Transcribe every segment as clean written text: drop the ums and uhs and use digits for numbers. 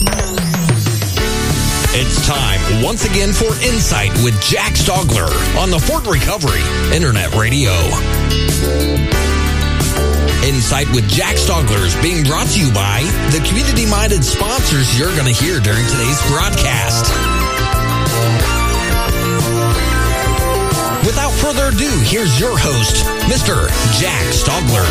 It's time once again for Insight with Jack Stogler on the Fort Recovery Internet Radio. Insight with Jack Stogler is being brought to you by the community-minded sponsors you're going to hear during today's broadcast. Without further ado, here's your host, Mr. Jack Stogler.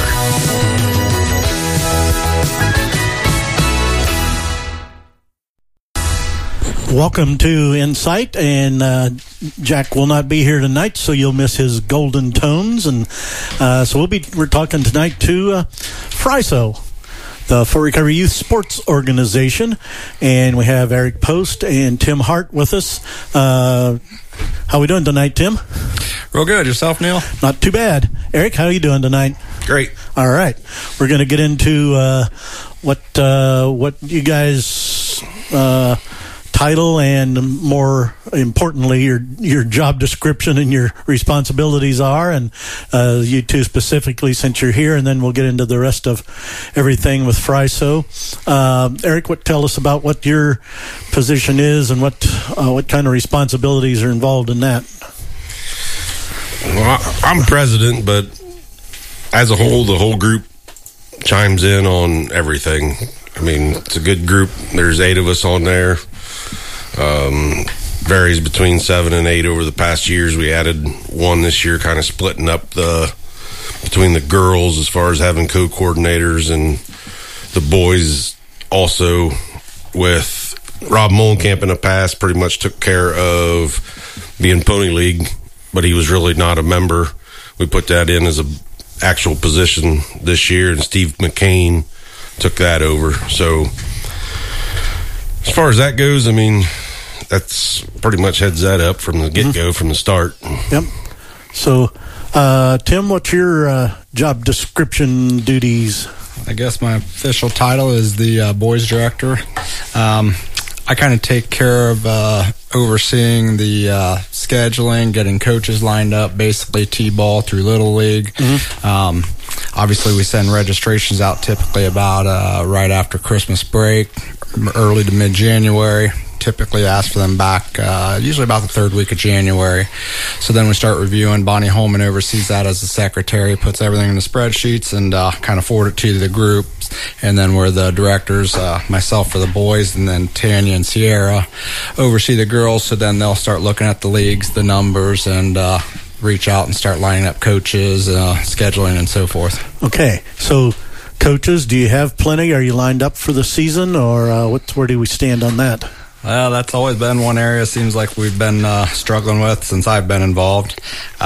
Welcome to Insight, and Jack will not be here tonight, so you'll miss his golden tones. And so we're talking tonight to FRISO, the Fort Recovery Youth Sports Organization, and we have Eric Post and Tim Hart with us. How are we doing tonight, Tim? Real good. Yourself, Neil? Not too bad. Eric, how are you doing tonight? Great. All right. We're going to get into what you guys title and, more importantly, your job description and your responsibilities are, and you two specifically since you're here, and then we'll get into the rest of everything with FRISO. Eric, tell us about what your position is and what kind of responsibilities are involved in that. Well, I'm president, but as a whole, the whole group chimes in on everything. I mean, it's a good group. There's 8 of us on there. Varies between 7 and 8 over the past years. We added 1 this year, kind of splitting up between the girls as far as having co-coordinators, and the boys also, with Rob Molenkamp in the past, pretty much took care of being Pony League, but he was really not a member. We put that in as a actual position this year, and Steve McCain took that over. So as far as that goes, I mean, that's pretty much heads that up from the get-go, from the start. Yep. So, Tim, what's your job description duties? I guess my official title is the boys director. I kind of take care of overseeing the scheduling, getting coaches lined up, basically T-ball through Little League. Obviously, we send registrations out typically about right after Christmas break, early to mid-January. Typically ask for them back usually about the 3rd week of January. So then we start reviewing. Bonnie Holman oversees that as the secretary, puts everything in the spreadsheets, and kind of forward it to the group. And then we're the directors, myself for the boys, and then Tanya and Sierra oversee the girls. So then they'll start looking at the leagues, the numbers, and reach out and start lining up coaches, scheduling, and so forth. Okay, so coaches, do you have plenty? Are you lined up for the season, or where do we stand on that? Well, that's always been one area it seems like we've been struggling with since I've been involved.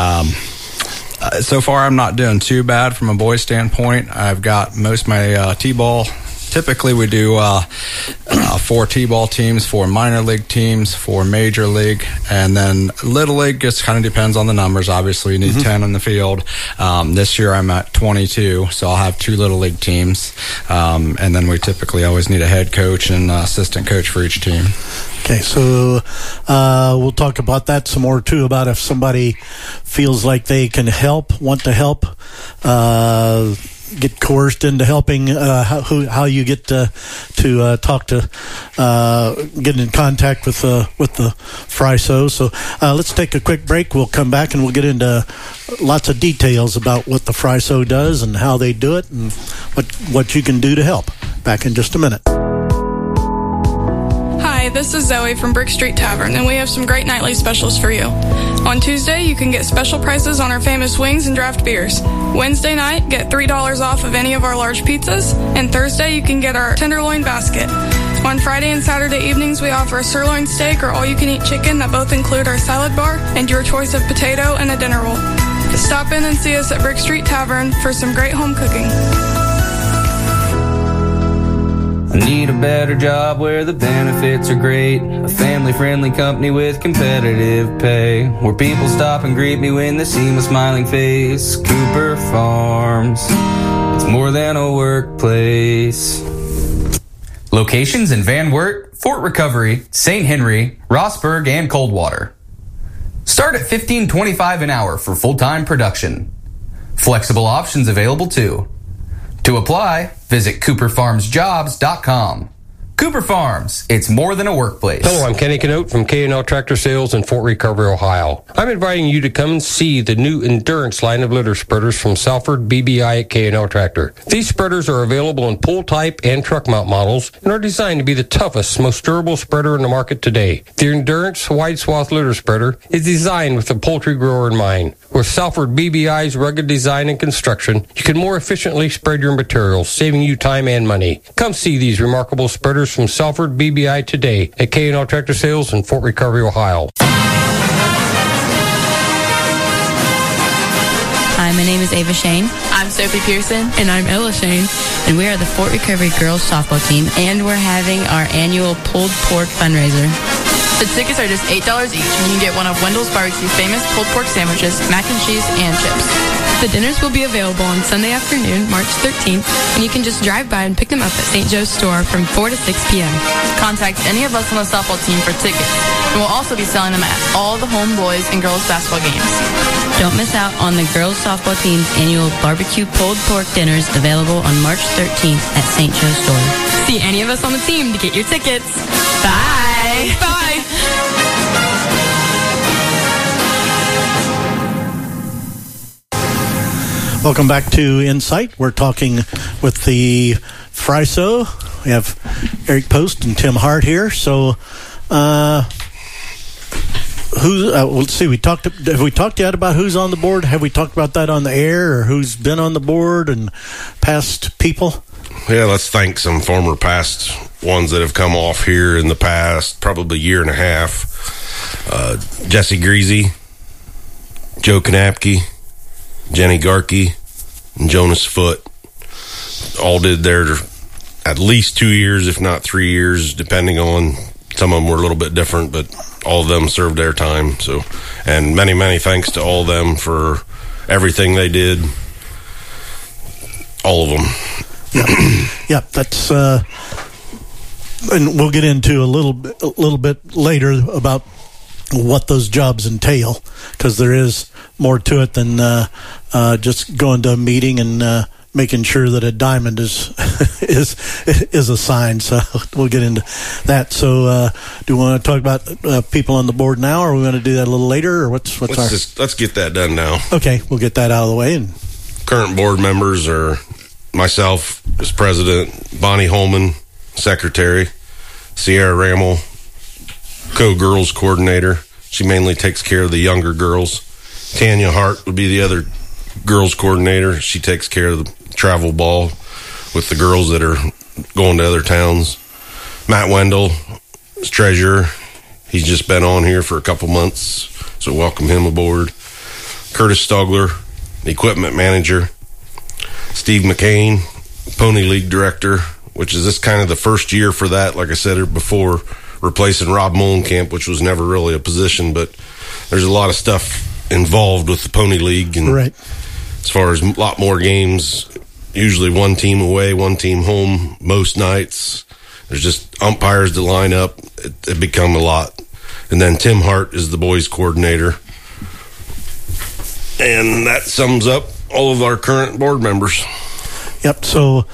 So far, I'm not doing too bad from a boys standpoint. I've got most of my T-ball. Typically, we do 4 T-ball teams, 4 minor league teams, 4 major league, and then Little League just kind of depends on the numbers. Obviously, you need 10 in the field. This year, I'm at 22, so I'll have 2 Little League teams, and then we typically always need a head coach and assistant coach for each team. Okay, so we'll talk about that some more, too, about if somebody feels like they can help, want to help, get coerced into helping, how you get to talk to, get in contact with the FRISO. So let's take a quick break. We'll come back and we'll get into lots of details about what the FRISO does and how they do it and what you can do to help. Back in just a minute. Hi, this is Zoe from Brick Street Tavern, and we have some great nightly specials for you. On Tuesday, you can get special prices on our famous wings and draft beers. Wednesday night, get $3 off of any of our large pizzas, and Thursday, you can get our tenderloin basket. On Friday and Saturday evenings, we offer a sirloin steak or all-you-can-eat chicken that both include our salad bar and your choice of potato and a dinner roll. Stop in and see us at Brick Street Tavern for some great home cooking. I need a better job where the benefits are great. A family-friendly company with competitive pay. Where people stop and greet me when they see my smiling face. Cooper Farms, it's more than a workplace. Locations in Van Wert, Fort Recovery, St. Henry, Rossburg, and Coldwater. Start at $15.25 an hour for full-time production. Flexible options available too. To apply, visit CooperFarmsJobs.com. Cooper Farms, it's more than a workplace. Hello, I'm Kenny Canote from K&L Tractor Sales in Fort Recovery, Ohio. I'm inviting you to come and see the new Endurance line of litter spreaders from Salford BBI at K&L Tractor. These spreaders are available in pull type and truck mount models and are designed to be the toughest, most durable spreader in the market today. The Endurance wide swath litter spreader is designed with the poultry grower in mind. With Salford BBI's rugged design and construction, you can more efficiently spread your materials, saving you time and money. Come see these remarkable spreaders from Salford BBI today at K&L Tractor Sales in Fort Recovery, Ohio. Hi, my name is Ava Shane. I'm Sophie Pearson. And I'm Ella Shane. And we are the Fort Recovery Girls Softball Team, and we're having our annual pulled pork fundraiser. The tickets are just $8 each, and you can get one of Wendell's Barbecue famous pulled pork sandwiches, mac and cheese, and chips. The dinners will be available on Sunday afternoon, March 13th, and you can just drive by and pick them up at St. Joe's store from 4 to 6 p.m. Contact any of us on the softball team for tickets, and we'll also be selling them at all the home boys and girls basketball games. Don't miss out on the girls softball team's annual barbecue pulled pork dinners available on March 13th at St. Joe's store. See any of us on the team to get your tickets. Bye! Bye! Welcome back to Insight. We're talking with the FRISO. We have Eric Post and Tim Hart here. So, let's see. Have we talked yet about who's on the board? Have we talked about that on the air, or who's been on the board and past people? Yeah, let's thank some former past ones that have come off here in the past, probably year and a half. Jesse Greasy, Joe Kanapke, Jenny Garkey, and Jonas Foote all did their at least 2 years, if not 3 years, depending on, some of them were a little bit different, but all of them served their time. So, and many, many thanks to all of them for everything they did. All of them. Yeah, that's and we'll get into a little bit later about what those jobs entail, because there is more to it than just going to a meeting and making sure that a diamond is assigned. So we'll get into that. So do we want to talk about people on the board now, or are we going to do that a little later, or let's get that done now. Okay, we'll get that out of the way. And current board members are myself as president, Bonnie Holman, secretary, Sierra Rammel, co-girls coordinator. She mainly takes care of the younger girls. Tanya Hart would be the other girls coordinator. She takes care of the travel ball with the girls that are going to other towns. Matt Wendell is treasurer. He's just been on here for a couple months, so welcome him aboard. Curtis Stogler, equipment manager. Steve McCain, Pony League director, which is this kind of the first year for that, like I said before, replacing Rob Molenkamp, which was never really a position, but there's a lot of stuff involved with the Pony League. And right. As far as a lot more games, usually one team away, one team home most nights. There's just umpires that line up. It become a lot. And then Tim Hart is the boys coordinator. And that sums up all of our current board members. Yep. So,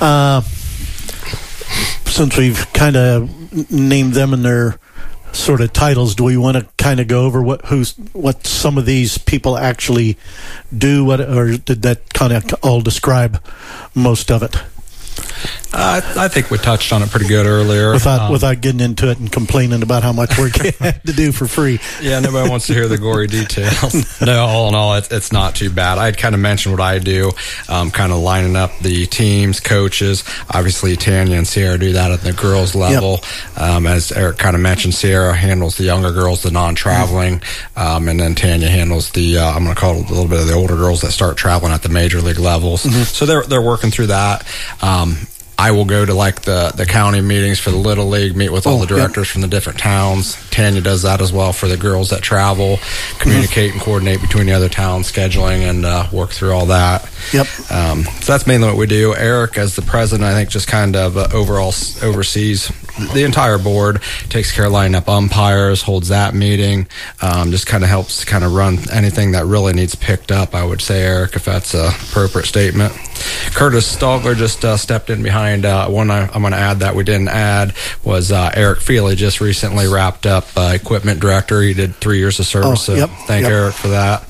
since we've kind of named them and their sort of titles, do we want to kind of go over what some of these people actually do? Or did that kind of all describe most of it? I think we touched on it pretty good earlier. Without getting into it and complaining about how much work you had to do for free. Yeah, nobody wants to hear the gory details. No, all in all, it's not too bad. I'd kind of mentioned what I do, kind of lining up the teams, coaches. Obviously, Tanya and Sierra do that at the girls level. Yep. As Eric kind of mentioned, Sierra handles the younger girls, the non-traveling, and then Tanya handles the, I'm going to call it a little bit of the older girls that start traveling at the major league levels. Mm-hmm. So they're working through that. I will go to like the county meetings for the Little League, meet with all the directors from the different towns. Tanya does that as well for the girls that travel, communicate and coordinate between the other towns, scheduling, and work through all that. Yep. So that's mainly what we do. Eric, as the president, I think just kind of overall oversees the entire board, takes care of lining up umpires, holds that meeting, just kind of helps kind of run anything that really needs picked up, I would say, Eric, if that's a appropriate statement. Curtis Stogler just stepped in behind one I'm going to add that we didn't add was Eric Feely just recently wrapped up equipment director. He did 3 years of service, thank Eric for that.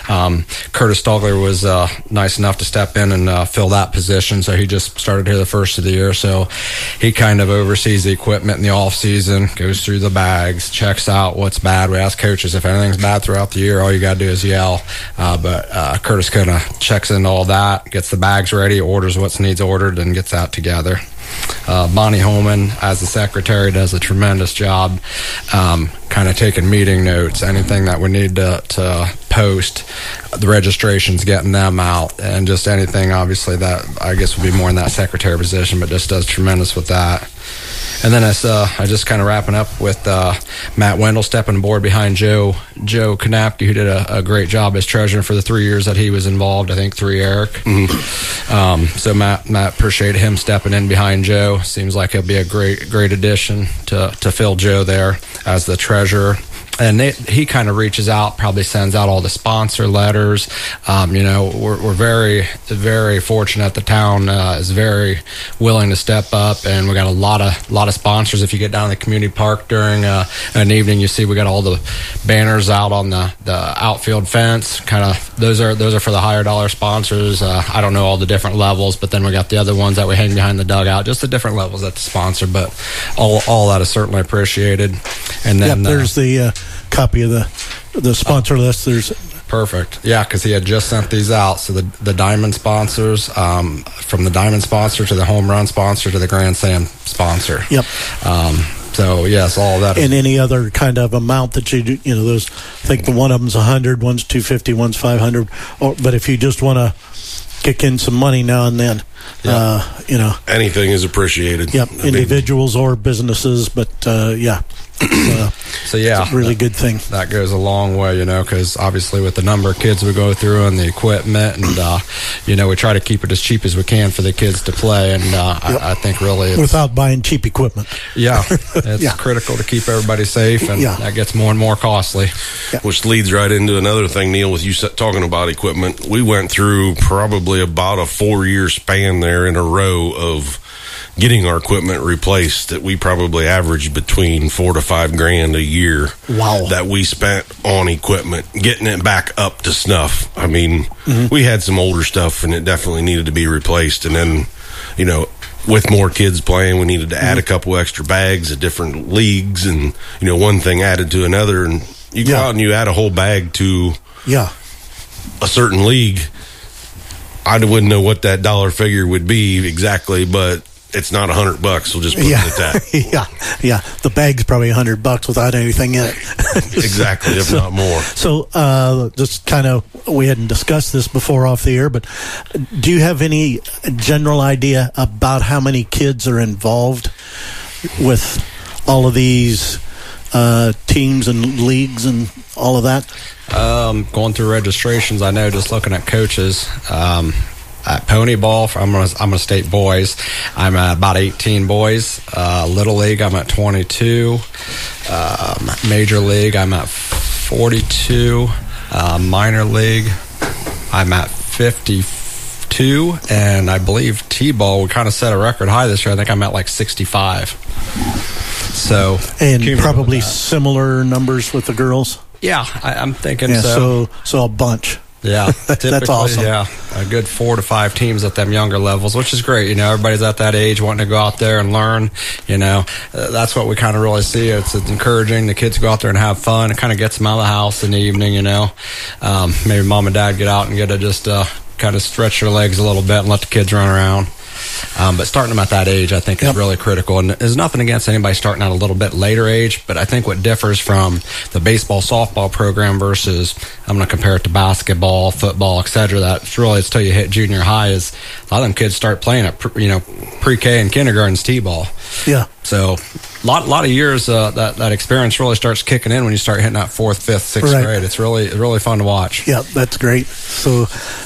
Curtis Stogler was nice enough to step in and fill that position, so he just started here the first of the year, so he kind of oversees the equipment in the off season, goes through the bags, checks out what's bad. We ask coaches if anything's bad throughout the year, all you got to do is yell, but Curtis kind of checks in all that, gets the bags ready, orders what needs ordered, and gets that together. Bonnie Holman, as the secretary, does a tremendous job kind of taking meeting notes, anything that we need to post, the registrations, getting them out, and just anything, obviously, that I guess would be more in that secretary position, but just does tremendous with that. And then I just kind of wrapping up with Matt Wendell stepping aboard behind Joe Kanapke, who did a great job as treasurer for the 3 years that he was involved. I think 3, Eric. Mm-hmm. So Matt appreciate him stepping in behind Joe. Seems like he'll be a great addition to fill Joe there as the treasurer. And he kind of reaches out, probably sends out all the sponsor letters. We're very, very fortunate. The town is very willing to step up, and we got a lot of sponsors. If you get down to the community park during an evening, you see we got all the banners out on the outfield fence. Kind of those are for the higher dollar sponsors. I don't know all the different levels, but then we got the other ones that we hang behind the dugout. Just the different levels that the sponsor, but all that is certainly appreciated. And then there's the copy of the sponsor list. There's perfect, because he had just sent these out. So the diamond sponsors, from the diamond sponsor to the home run sponsor to the Grand Slam sponsor. Yep. So yes, all that. And any other kind of amount that you do, those. I think the one of them's 100, one's 250, one's 500. But if you just want to kick in some money now and then, anything is appreciated. Yep, individuals or businesses, but So it's a really good thing. That goes a long way, because obviously with the number of kids we go through and the equipment, and we try to keep it as cheap as we can for the kids to play, and I think really without buying cheap equipment. Yeah, it's critical to keep everybody safe, and that gets more and more costly. Yeah. Which leads right into another thing, Neil, with you talking about equipment. We went through probably about a 4-year span there in a row of getting our equipment replaced that we probably averaged between $4,000 to $5,000 a year. Wow. That we spent on equipment, getting it back up to snuff. I mean, we had some older stuff and it definitely needed to be replaced. And then, with more kids playing, we needed to add a couple extra bags of different leagues, and, one thing added to another, and you go out and you add a whole bag to a certain league. I wouldn't know what that dollar figure would be exactly, but it's not $100. We'll just put it at that. The bag's probably $100 without anything in it. Exactly, if not more. So, just kind of, we hadn't discussed this before off the air, but do you have any general idea about how many kids are involved with all of these teams and leagues and all of that? Going through registrations, I know just looking at coaches. At Pony Ball, I'm gonna state boys. I'm at about 18 boys. Little League, I'm at 22. Major League, I'm at 42. Minor League, I'm at 52. And I believe T-Ball, we kind of set a record high this year. I think I'm at like 65. So, and probably similar numbers with the girls. Yeah, I'm thinking so. So a bunch. Yeah, that's awesome. Yeah, a good 4 to 5 teams at them younger levels, which is great. Everybody's at that age wanting to go out there and learn. That's what we kind of really see. It's encouraging the kids to go out there and have fun. It kind of gets them out of the house in the evening. Maybe mom and dad get out and get to just kind of stretch their legs a little bit and let the kids run around. But starting them at that age, I think, is really critical. And there's nothing against anybody starting at a little bit later age, but I think what differs from the baseball, softball program versus, I'm going to compare it to basketball, football, etc. That's really, it's till you hit junior high, is a lot of them kids start playing at pre-K and kindergarten's T-ball. Yeah. So a lot of years that experience really starts kicking in when you start hitting that 4th, 5th, 6th grade. It's really fun to watch. Yeah, that's great. So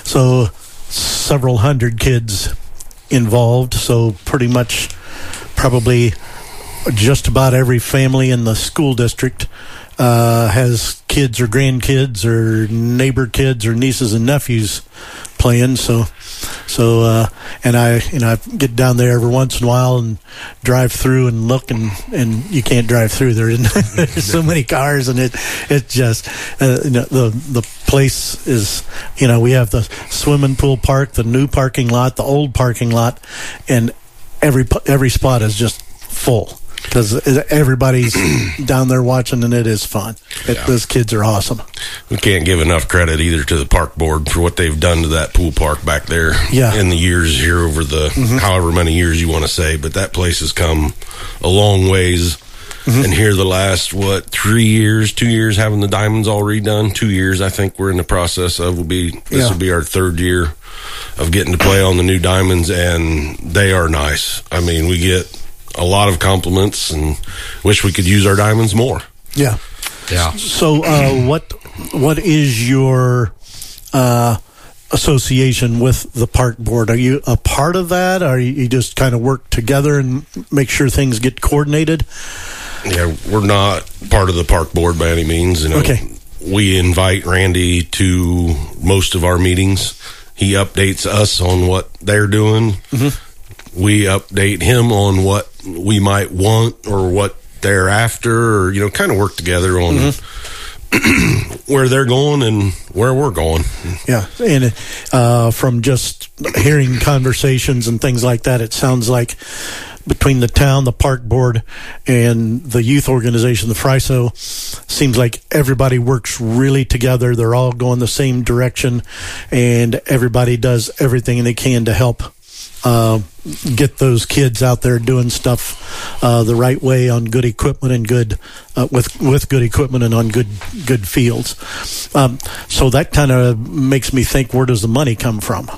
several hundred kids involved, so pretty much probably just about every family in the school district has kids or grandkids or neighbor kids or nieces and nephews playing. And I get down there every once in a while and drive through and look, and you can't drive through. There's so many cars, and it just the place is, we have the swimming pool park, the new parking lot, the old parking lot, and every spot is just full because everybody's down there watching, and it is fun. Those kids are awesome. We can't give enough credit either to the park board for what they've done to that pool park back there in the years here over the however many years you want to say, but that place has come a long ways. And here the last, 2 years having the diamonds all redone. 2 years, I think we're in the process of. This will be our third year of getting to play on the new diamonds, and they are nice. I mean, we get a lot of compliments and wish we could use our diamonds more. Yeah. So what is your association with the park board? Are you a part of that? Or you just kind of work together and make sure things get coordinated? Yeah, we're not part of the park board by any means. Okay. We invite Randy to most of our meetings. He updates us on what they're doing. We update him on what we might want or what they're after, or kind of work together on where they're going and where we're going. Yeah, and from just hearing conversations and things like that, it sounds like between the town, the park board, and the youth organization, the FRISO, seems like everybody works really together. They're all going the same direction, and everybody does everything they can to help get those kids out there doing stuff the right way on good equipment and good with good equipment and on good fields. So that kind of makes me think, where does the money come from?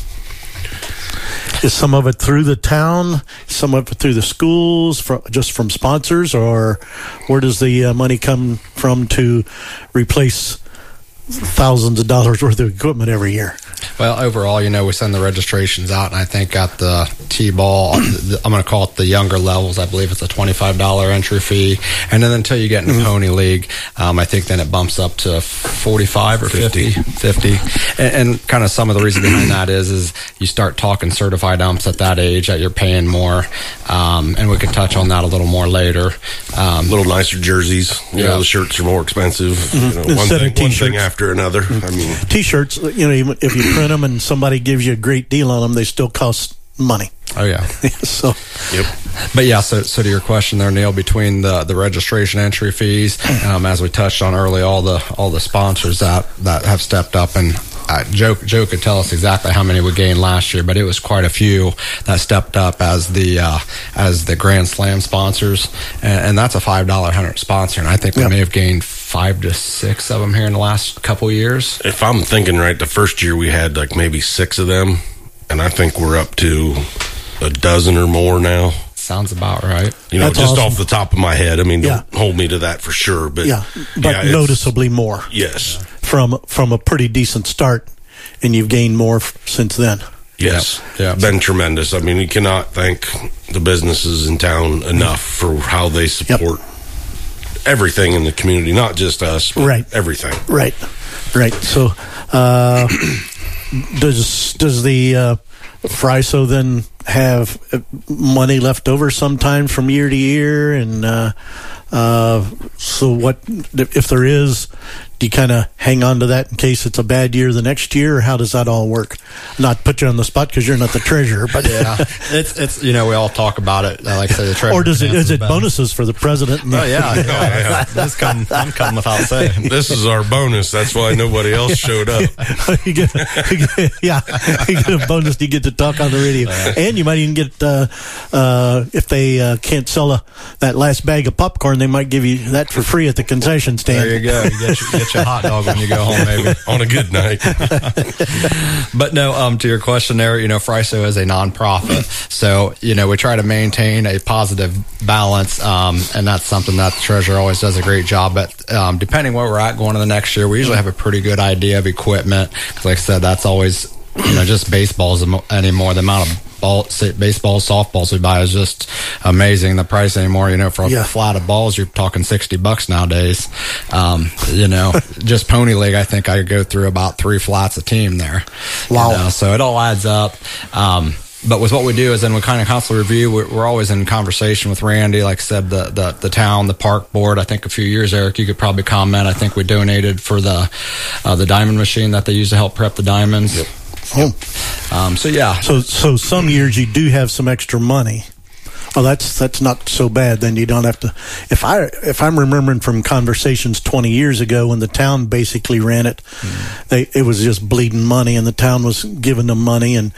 Is some of it through the town, some of it through the schools, just from sponsors, or where does the money come from to replace thousands of dollars worth of equipment every year? Well, overall, we send the registrations out, and I think at the T-ball, I'm going to call it the younger levels, I believe it's a $25 entry fee. And then until you get in the Pony League, I think then it bumps up to 45 or 50. And kind of some of the reason behind that is you start talking certified umps at that age that you're paying more. And we can touch on that a little more later. Little nicer jerseys. The shirts are more expensive. One thing after another. I mean, T-shirts, even if you print them and somebody gives you a great deal on them, they still cost money. Oh yeah. So to your question there, Neil, between the registration entry fees, as we touched on early, all the sponsors that have stepped up, and Joe could tell us exactly how many we gained last year, but it was quite a few that stepped up as the Grand Slam sponsors, and that's a $5 sponsor, and I think we may have gained 5 to 6 of them here in the last couple of years. If I'm thinking right, the first year we had like maybe 6 of them, and I think we're up to a dozen or more now. Sounds about right. That's just awesome. Off the top of my head. I mean, don't hold me to that for sure, but noticeably more. Yes, from a pretty decent start, and you've gained more since then. Yes, been tremendous. I mean, you cannot thank the businesses in town enough for how they support everything in the community, not just us, but everything. Right. So, does the FRISO then have money left over sometime from year to year? And so what, if there is, do you kind of hang on to that in case it's a bad year the next year, or how does that all work? Not put you on the spot because you're not the treasurer, but it's we all talk about it. Like I say, the treasurer. Or is it bonuses for the president? I'm coming without saying. This is our bonus. That's why nobody else showed up. you get a bonus. You get to talk on the radio, and you might even get if they can't sell that last bag of popcorn, they might give you that for free at the concession stand. There you go. You get your hot dog when you go home, maybe on a good night. But no, to your question there, FRISO is a nonprofit, so we try to maintain a positive balance, and that's something that the treasurer always does a great job at. Depending where we're at going into the next year, we usually have a pretty good idea of equipment, because like I said, that's always just baseballs anymore. The amount of baseballs, softballs we buy is just amazing. The price anymore, for a flat of balls, you're talking $60 nowadays. Just Pony League, I think I go through about 3 flats a team there. Wow. So it all adds up. But with what we do is then we kind of constantly review. We're always in conversation with Randy. Like I said, the town, the park board. I think a few years, Eric, you could probably comment. I think we donated for the diamond machine that they use to help prep the diamonds. Yep. So some years you do have some extra money. Oh, that's not so bad. Then you don't have to. If I'm remembering from conversations 20 years ago when the town basically ran it, it was just bleeding money, and the town was giving them money, and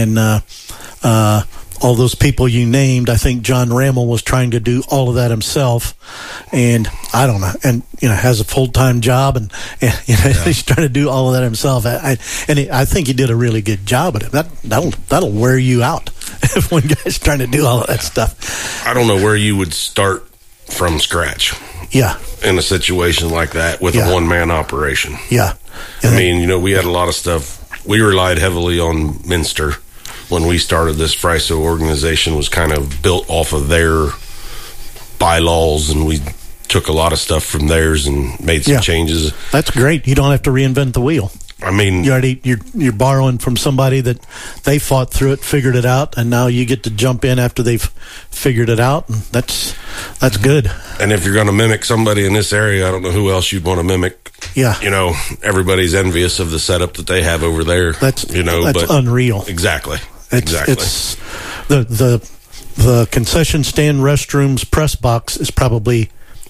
all those people you named. I think John Rammel was trying to do all of that himself, and I don't know, and has a full-time job, and he's trying to do all of that himself. I think he did a really good job at it. That'll wear you out if one guy's trying to do all of that stuff. I don't know where you would start from scratch. Yeah. In a situation like that with a one-man operation. Yeah. I mean, we had a lot of stuff. We relied heavily on Minster. When we started this, Friso organization was kind of built off of their bylaws, and we took a lot of stuff from theirs and made some changes. That's great. You don't have to reinvent the wheel. I mean, you're borrowing from somebody that they fought through it, figured it out, and now you get to jump in after they've figured it out, and that's good. And if you're going to mimic somebody in this area, I don't know who else you'd want to mimic. Yeah, everybody's envious of the setup that they have over there. That's unreal. Exactly. It's the concession stand, restrooms, press box is probably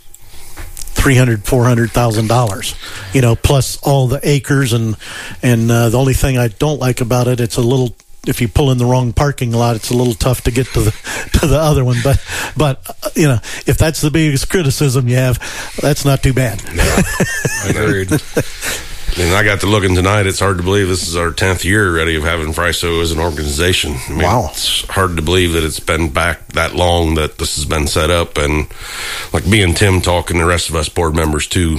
$300,000-$400,000, plus all the acres and the only thing I don't like about it, it's a little. If you pull in the wrong parking lot, it's a little tough to get to the other one. But if that's the biggest criticism you have, that's not too bad. Yeah, agreed. And I got to looking tonight. It's hard to believe this is our 10th year already of having Friso as an organization. I mean, wow. It's hard to believe that it's been back that long that this has been set up. And like me and Tim talking, the rest of us board members too,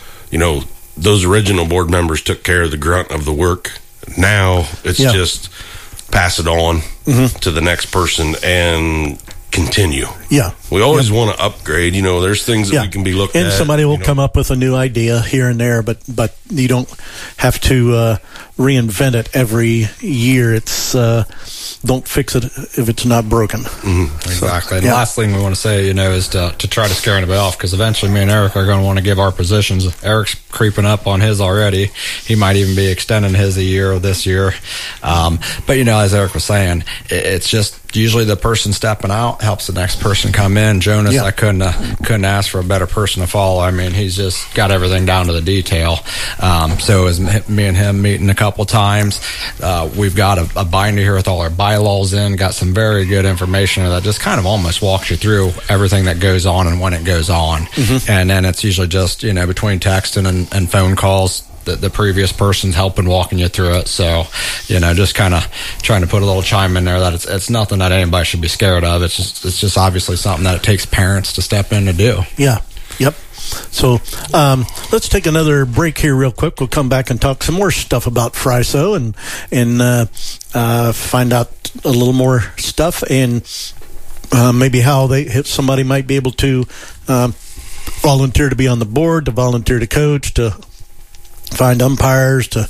those original board members took care of the grunt of the work. Now it's just pass it on to the next person and continue. Yeah. We always want to upgrade. There's things that we can be looked at. And somebody will come up with a new idea here and there, but you don't have to reinvent it every year. It's don't fix it if it's not broken. Mm-hmm. Exactly. And the last thing we want to say, is to try to scare anybody off, because eventually me and Eric are going to want to give our positions. Eric's creeping up on his already. He might even be extending his a year or this year. But as Eric was saying, it's just usually the person stepping out helps the next person come in. Jonas, I couldn't ask for a better person to follow. I mean, he's just got everything down to the detail. So as me and him meeting a couple times, we've got a binder here with all our bylaws in, got some very good information that just kind of almost walks you through everything that goes on and when it goes on. Mm-hmm. And then it's usually just, between texting and phone calls, the previous person's helping walking you through it. So, just kind of trying to put a little chime in there that it's nothing that anybody should be scared of. It's just obviously something that it takes parents to step in to do. Yeah. Yep. So let's take another break here real quick. We'll come back and talk some more stuff about Friso and find out a little more stuff and maybe how somebody might be able to volunteer to be on the board, to volunteer to coach, to find umpires, to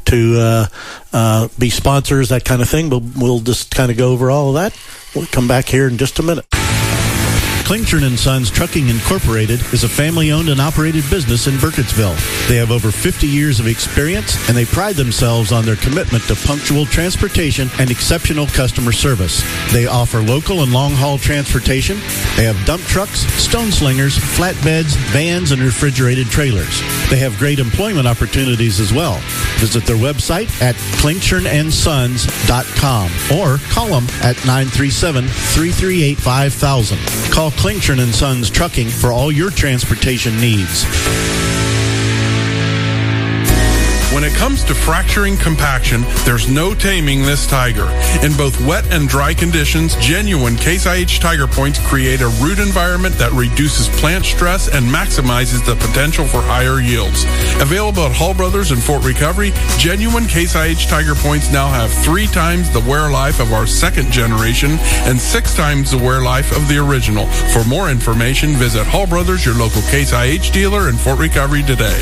be sponsors, that kind of thing. We'll just kind of go over all of that. We'll come back here in just a minute. Klingshirn & Sons Trucking Incorporated is a family-owned and operated business in Burkittsville. They have over 50 years of experience, and they pride themselves on their commitment to punctual transportation and exceptional customer service. They offer local and long-haul transportation. They have dump trucks, stone slingers, flatbeds, vans, and refrigerated trailers. They have great employment opportunities as well. Visit their website at klingshirnandsons.com or call them at 937-338-5000. Call Klingshirn & Sons Trucking for all your transportation needs. When it comes to fracturing compaction, there's no taming this tiger. In both wet and dry conditions, genuine Case IH Tiger Points create a root environment that reduces plant stress and maximizes the potential for higher yields. Available at Hall Brothers in Fort Recovery, genuine Case IH Tiger Points now have 3 times the wear life of our second generation and 6 times the wear life of the original. For more information, visit Hall Brothers, your local Case IH dealer in Fort Recovery today.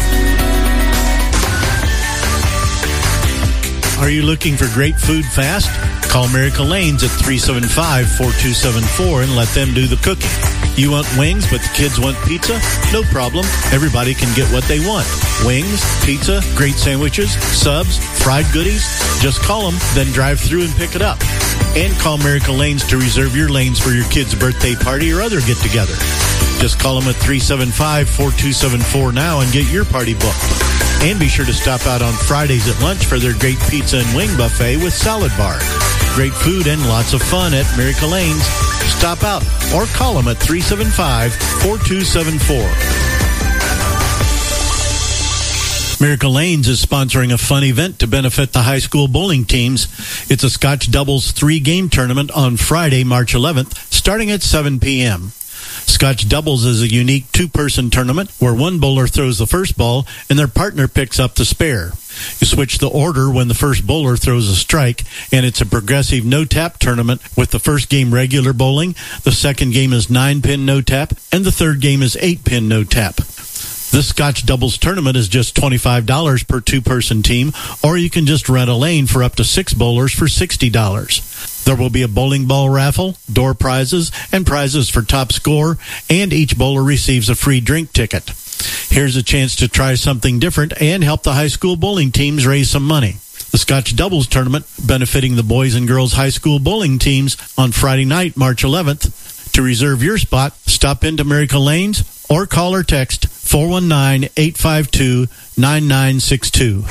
Are you looking for great food fast? Call Miracle Lanes at 375-4274 and let them do the cooking. You want wings, but the kids want pizza? No problem. Everybody can get what they want. Wings, pizza, great sandwiches, subs, fried goodies. Just call them, then drive through and pick it up. And call Miracle Lanes to reserve your lanes for your kid's birthday party or other get-together. Just call them at 375-4274 now and get your party booked. And be sure to stop out on Fridays at lunch for their great pizza and wing buffet with salad bar. Great food and lots of fun at Miracle Lanes. Stop out or call them at 375-4274. Miracle Lanes is sponsoring a fun event to benefit the high school bowling teams. It's a Scotch Doubles 3-game tournament on Friday, March 11th, starting at 7 p.m. Scotch Doubles is a unique 2-person tournament where one bowler throws the first ball and their partner picks up the spare. You switch the order when the first bowler throws a strike, and it's a progressive no-tap tournament with the first game regular bowling, the second game is 9-pin no-tap, and the third game is 8-pin no-tap. This Scotch Doubles tournament is just $25 per 2-person team, or you can just rent a lane for up to 6 bowlers for $60. There will be a bowling ball raffle, door prizes, and prizes for top score, and each bowler receives a free drink ticket. Here's a chance to try something different and help the high school bowling teams raise some money. The Scotch Doubles tournament, benefiting the boys and girls high school bowling teams on Friday night, March 11th. To reserve your spot, stop into Miracle Lanes or call or text 419-852-9962.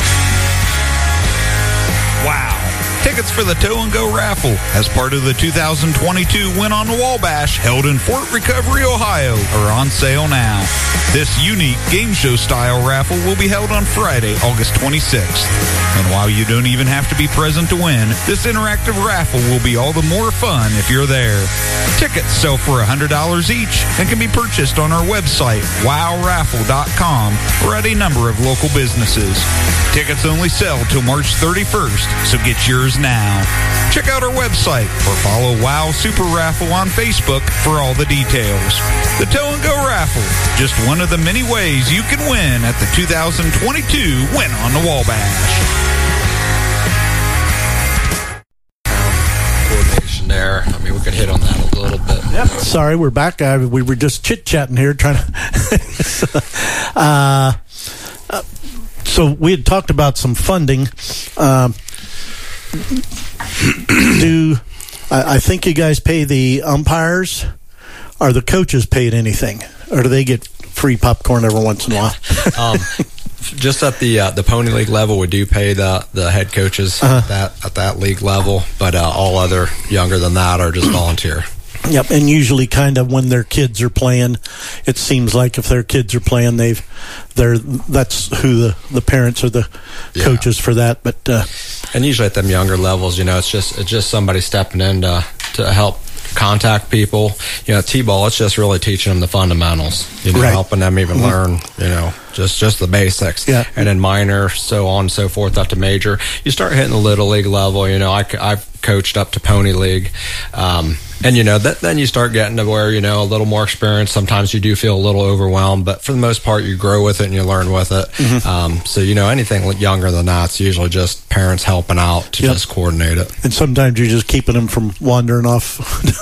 Wow. Tickets for the Tow and Go raffle as part of the 2022 Win on the Wall Bash held in Fort Recovery, Ohio are on sale now. This unique game show style raffle will be held on Friday, August 26th. And while you don't even have to be present to win, this interactive raffle will be all the more fun if you're there. Tickets sell for $100 each and can be purchased on our website, wowraffle.com, or at a number of local businesses. Tickets only sell till March 31st, so get yours now. Check out our website or follow Wow Super Raffle on Facebook for all the details. The Tow and Go Raffle, just one of the many ways you can win at the 2022 Win on the Wall Bash. Coordination there. I mean, we could hit on that a little bit. Yep. Sorry, we're back. We were just chit-chatting here trying to... So we had talked about some funding. I think you guys pay the umpires? Are the coaches paid anything? Or do they get free popcorn every once in a while? Just at the Pony League level, we do pay the head coaches at that league level, but all other younger than that are just volunteer. Yep, and usually kind of when their kids are playing, it seems like if their kids are playing, that's who the parents are the coaches for that. But and usually at them younger levels, it's just somebody stepping in to help contact people. T-ball, it's just really teaching them the fundamentals. Right. Helping them even learn, just the basics. Yeah. And then minor, so on and so forth, up to major. You start hitting the little league level. I've coached up to Pony League. And then you start getting to where, a little more experience. Sometimes you do feel a little overwhelmed, but for the most part, you grow with it and you learn with it. Mm-hmm. So, anything younger than that, it's usually just parents helping out to just coordinate it. And sometimes you're just keeping them from wandering off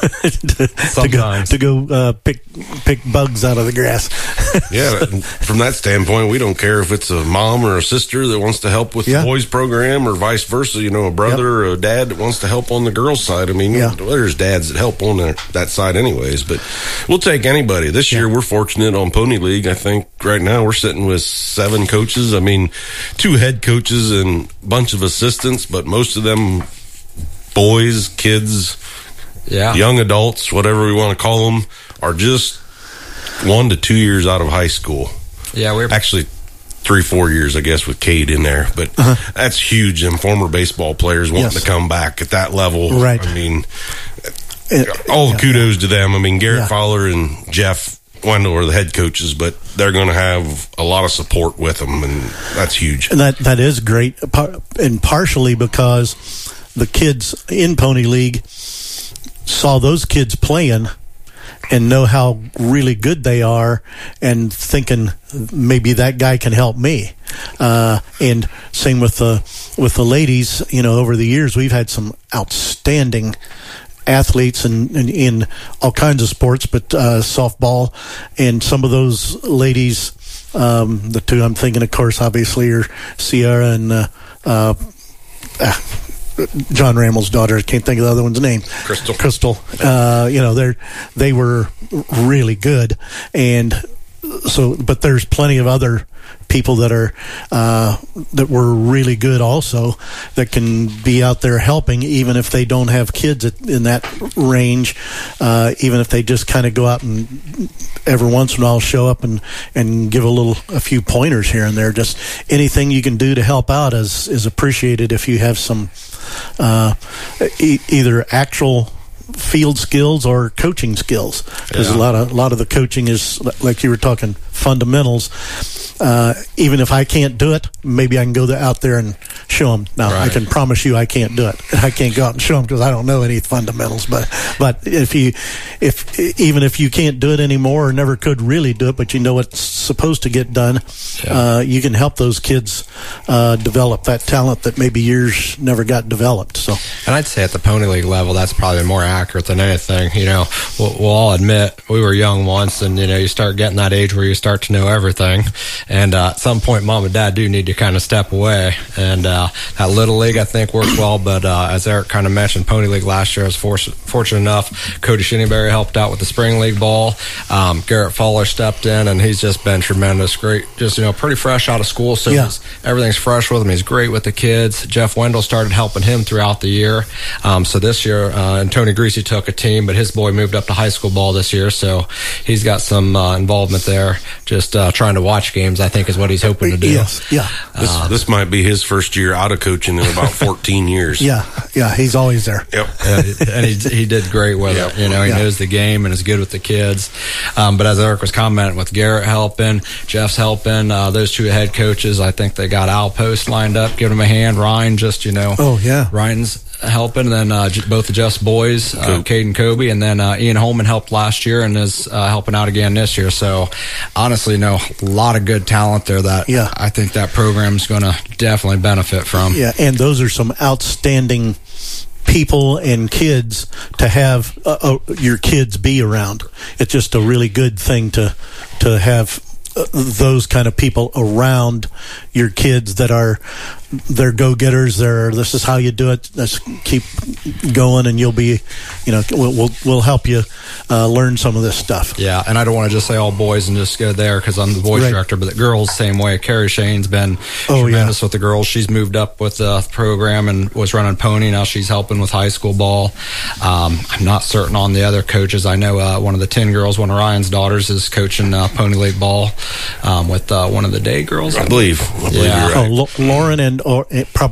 to go pick bugs out of the grass. Yeah, from that standpoint, we don't care if it's a mom or a sister that wants to help with the boys program or vice versa. A brother or a dad that wants to help on the girls' side. I mean, there's dads that help on that side anyways, but we'll take anybody. This year we're fortunate on Pony League. I think right now we're sitting with 7 coaches. I mean, 2 head coaches and a bunch of assistants, but most of them boys, kids, young adults, whatever we want to call them, are just 1 to 2 years out of high school. Yeah, we're actually 3-4 years, I guess, with Cade in there. But that's huge. And former baseball players wanting to come back at that level. Right. I mean, all the kudos to them. I mean, Garrett Fowler and Jeff Wendell are the head coaches, but they're going to have a lot of support with them, and that's huge. And that is great, and partially because the kids in Pony League saw those kids playing and know how really good they are, and thinking maybe that guy can help me. And same with the ladies. Over the years we've had some outstanding athletes in all kinds of sports, but softball, and some of those ladies, the two I'm thinking, of course, obviously, are Sierra and John Rammel's daughter. I can't think of the other one's name. Crystal. They were really good, and so, but there's plenty of other people that are that were really good also, that can be out there helping, even if they don't have kids in that range, even if they just kind of go out and every once in a while show up and give a few pointers here and there. Just anything you can do to help out is appreciated if you have some either actual field skills or coaching skills, because a lot of the coaching is, like you were talking, fundamentals. Even if I can't do it, maybe I can go out there and show them. Now, I can promise you I can't do it. I can't go out and show them because I don't know any fundamentals. But even if you can't do it anymore or never could really do it, but you know what's supposed to get done, you can help those kids develop that talent that maybe years never got developed. So, and I'd say at the Pony League level, that's probably more accurate than anything. We'll all admit we were young once, and you start getting that age where you start to know everything. And at some point, Mom and Dad do need to kind of step away. And that Little League, I think, worked well. But as Eric kind of mentioned, Pony League last year, I was fortunate enough. Cody Shinnyberry helped out with the Spring League ball. Garrett Fowler stepped in, and he's just been tremendous. Great, just, pretty fresh out of school. So everything's fresh with him. He's great with the kids. Jeff Wendell started helping him throughout the year. So this year, and Tony Greasy took a team, but his boy moved up to high school ball this year. So he's got some involvement there. Just trying to watch games, I think, is what he's hoping to do. This might be his first year out of coaching in about 14 years. He's always there. And he did great with it. He knows the game and is good with the kids. But as Eric was commenting, with Garrett helping, Jeff's helping, those two head coaches, I think they got Al Post lined up, giving him a hand. Ryan just, Ryan's helping, and then both of Jeff's boys, Cade and Kobe, and then Ian Holman helped last year and is helping out again this year. So honestly, a lot of good talent there that I think that program's going to definitely benefit from. And those are some outstanding people and kids to have your kids be around. It's just a really good thing to have those kind of people around your kids that they're go-getters. This is how you do it. Let's keep going, and you'll be, we'll help you learn some of this stuff. Yeah, and I don't want to just say all boys and just go there because I'm the boys director, but the girls same way. Carrie Shane's been tremendous with the girls. She's moved up with the program and was running Pony. Now she's helping with high school ball. I'm not certain on the other coaches. I know one of the 10 girls, one of Ryan's daughters, is coaching Pony League ball with one of the day girls. I believe you're right. Lauren or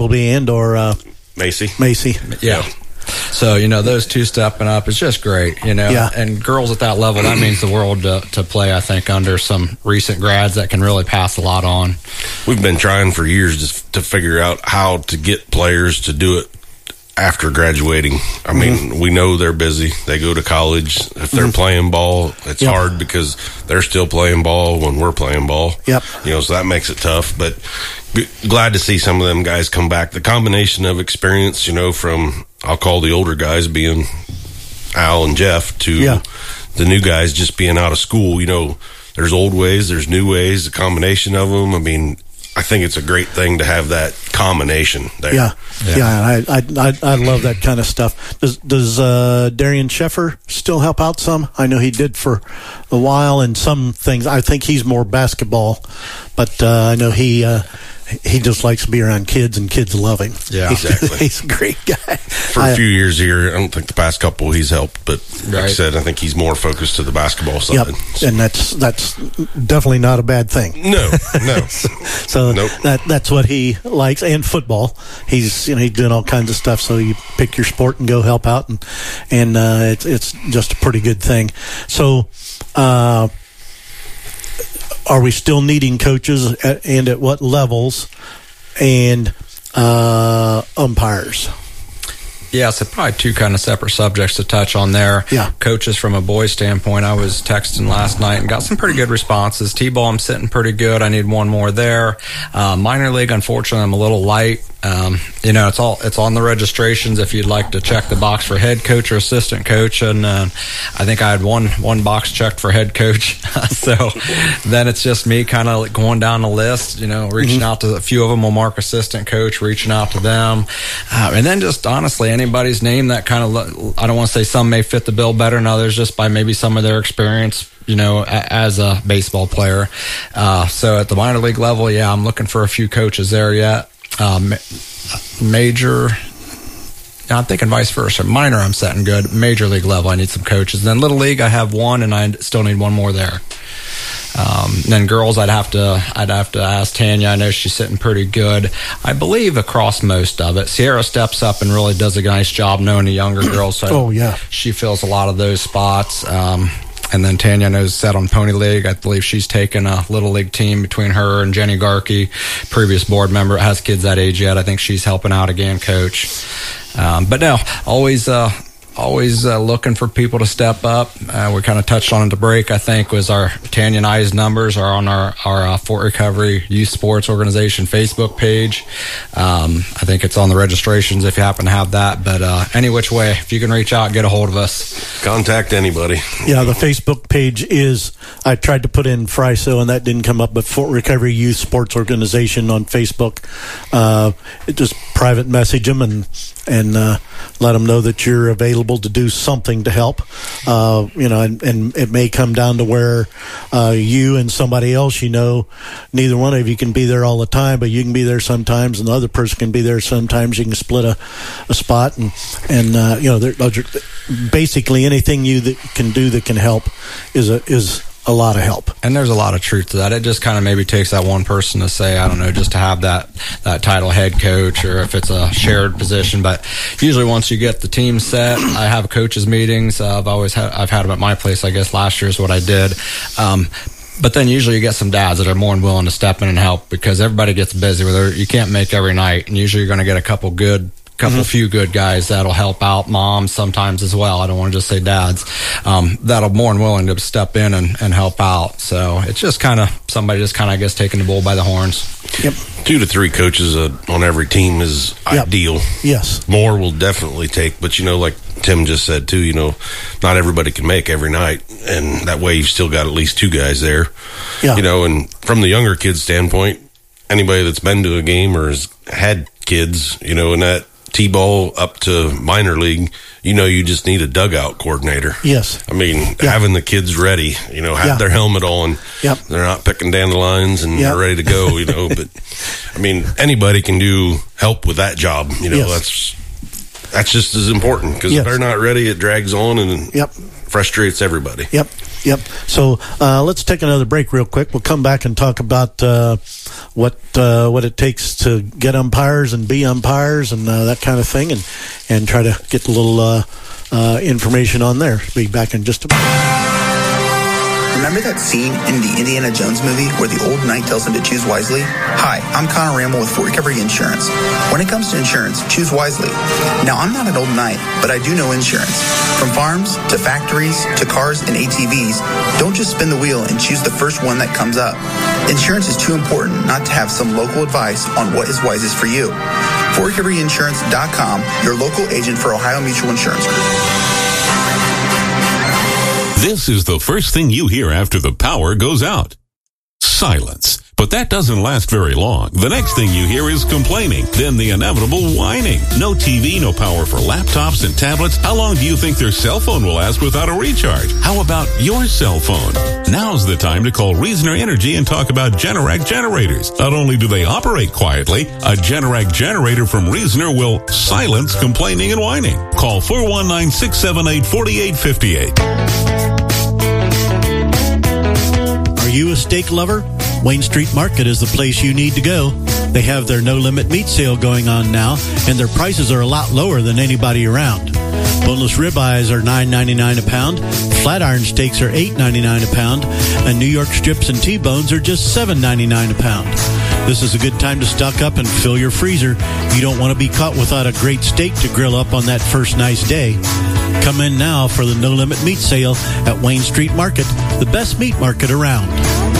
Macy. Yeah. So, those two stepping up is just great, and girls at that level, that means the world to play, I think, under some recent grads that can really pass a lot on. We've been trying for years to figure out how to get players to do it after graduating. I mean, we know they're busy. They go to college. If they're playing ball, it's hard because they're still playing ball when we're playing ball. So that makes it tough. But glad to see some of them guys come back. The combination of experience, from, I'll call the older guys being Al and Jeff, to the new guys just being out of school. There's old ways, there's new ways, a combination of them. I mean, I think it's a great thing to have that combination there. I love that kind of stuff. Does Darian Sheffer still help out some? I know he did for a while, and some things. I think he's more basketball, but I know he he just likes to be around kids, and kids love him. Yeah, exactly. He's a great guy. For a few years here, I don't think the past couple he's helped, but like I said, I think he's more focused to the basketball side. Yep, and that's definitely not a bad thing. No. So nope. that's what he likes, and football. He's doing all kinds of stuff. So you pick your sport and go help out, and it's just a pretty good thing. So. Are we still needing coaches, and at what levels, and umpires? Yeah, so probably two kind of separate subjects to touch on there. Yeah. Coaches from a boys standpoint, I was texting last night and got some pretty good responses. T-ball, I'm sitting pretty good. I need one more there. Minor league, unfortunately, I'm a little light. It's on the registrations if you'd like to check the box for head coach or assistant coach, and I think I had one box checked for head coach. So then it's just me kind of going down the list, reaching out to a few of them. Will mark assistant coach, reaching out to them, and then just honestly anybody's name that kind of, I don't want to say some may fit the bill better than others, just by maybe some of their experience, as a baseball player. So at the minor league level, yeah, I'm looking for a few coaches there yet. Major, I'm thinking vice versa. Minor, I'm setting good. Major league level, I need some coaches. And then little league, I have one, and I still need one more there. Then girls, I'd have to ask Tanya. I know she's sitting pretty good, I believe, across most of it. Sierra steps up and really does a nice job knowing the younger girls. So she fills a lot of those spots. And then Tanya knows set on Pony League. I believe she's taken a little league team between her and Jenny Garkey, previous board member, has kids that age yet. I think she's helping out again, coach. But no, always looking for people to step up. We kind of touched on it at the break, I think, was our Tanya and I's numbers are on our Fort Recovery Youth Sports Organization Facebook page. I think it's on the registrations if you happen to have that. But any which way, if you can reach out, get a hold of us. Contact anybody. Yeah, the Facebook page is, I tried to put in FRISO and that didn't come up, but Fort Recovery Youth Sports Organization on Facebook. Just private message them and let them know that you're available to do something to help. And it may come down to where you and somebody else, neither one of you can be there all the time, but you can be there sometimes, and the other person can be there sometimes. You can split a spot, and those are basically anything you that can do that can help is a lot of help. And there's a lot of truth to that. It just kind of maybe takes that one person to say, I don't know, just to have that title head coach, or if it's a shared position. But usually once you get the team set, I have coaches meetings. I've had them at my place. I guess last year is what I did. But then usually you get some dads that are more than willing to step in and help, because everybody gets busy. You can't make every night, and usually you're going to get a couple few good guys that'll help out, moms sometimes as well. I don't want to just say dads, that'll more than willing to step in and help out. So it's just kind of somebody just kind of, I guess, taking the bull by the horns. Yep. 2 to 3 coaches on every team is ideal. Yes. More will definitely take, but like Tim just said too, not everybody can make every night, and that way you've still got at least 2 guys there. Yeah. And from the younger kids' standpoint, anybody that's been to a game or has had kids, in that T-ball up to minor league, you just need a dugout coordinator. Yes. I mean, having the kids ready, have their helmet on. Yep. They're not picking dandelions and they're ready to go, but I mean, anybody can help with that job. That's just as important, because if they're not ready, it drags on and frustrates everybody. Yep. So let's take another break real quick. We'll come back and talk about what it takes to get umpires and be umpires and that kind of thing, and try to get a little information on there. Be back in just a minute. Remember that scene in the Indiana Jones movie where the old knight tells him to choose wisely? Hi, I'm Connor Ramble with Fort Recovery Insurance. When it comes to insurance, choose wisely. Now, I'm not an old knight, but I do know insurance. From farms to factories to cars and ATVs, don't just spin the wheel and choose the first one that comes up. Insurance is too important not to have some local advice on what is wisest for you. FortRecoveryInsurance.com, your local agent for Ohio Mutual Insurance Group. This is the first thing you hear after the power goes out. Silence. But that doesn't last very long. The next thing you hear is complaining, then the inevitable whining. No TV, no power for laptops and tablets. How long do you think their cell phone will last without a recharge? How about your cell phone? Now's the time to call Reasoner Energy and talk about Generac generators. Not only do they operate quietly, a Generac generator from Reasoner will silence complaining and whining. Call 419-678-4858. Are you a steak lover? Wayne Street Market is the place you need to go. They have their no-limit meat sale going on now, and their prices are a lot lower than anybody around. Boneless ribeyes are $9.99 a pound, flat iron steaks are $8.99 a pound, and New York strips and T-bones are just $7.99 a pound. This is a good time to stock up and fill your freezer. You don't want to be caught without a great steak to grill up on that first nice day. Come in now for the no-limit meat sale at Wayne Street Market, the best meat market around.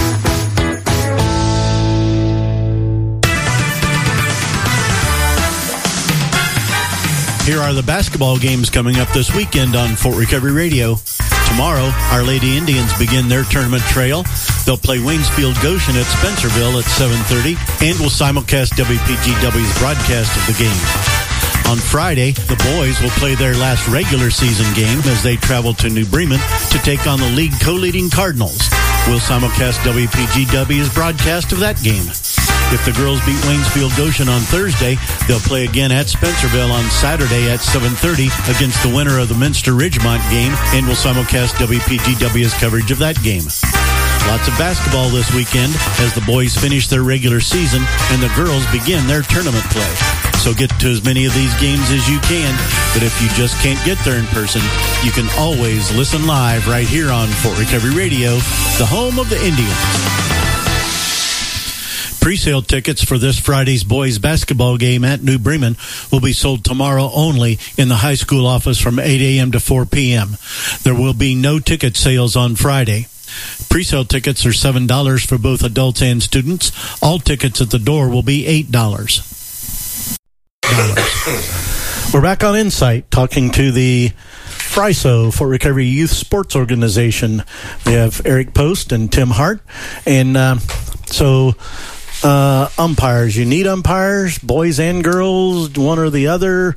Here are the basketball games coming up this weekend on Fort Recovery Radio. Tomorrow, Our Lady Indians begin their tournament trail. They'll play Waynesfield Goshen at Spencerville at 7:30 and will simulcast WPGW's broadcast of the game. On Friday, the boys will play their last regular season game as they travel to New Bremen to take on the league co-leading Cardinals. We'll simulcast WPGW's broadcast of that game. If the girls beat Waynesfield Goshen on Thursday, they'll play again at Spencerville on Saturday at 7:30 against the winner of the Minster Ridgemont game, and will simulcast WPGW's coverage of that game. Lots of basketball this weekend as the boys finish their regular season and the girls begin their tournament play. So get to as many of these games as you can, but if you just can't get there in person, you can always listen live right here on Fort Recovery Radio, the home of the Indians. Pre-sale tickets for this Friday's boys basketball game at New Bremen will be sold tomorrow only in the high school office from 8 a.m. to 4 p.m. There will be no ticket sales on Friday. Pre-sale tickets are $7 for both adults and students. All tickets at the door will be $8. We're back on Insight talking to the FRISO, Fort Recovery Youth Sports Organization. We have Eric Post and Tim Hart. And umpires. You need umpires, boys and girls, one or the other.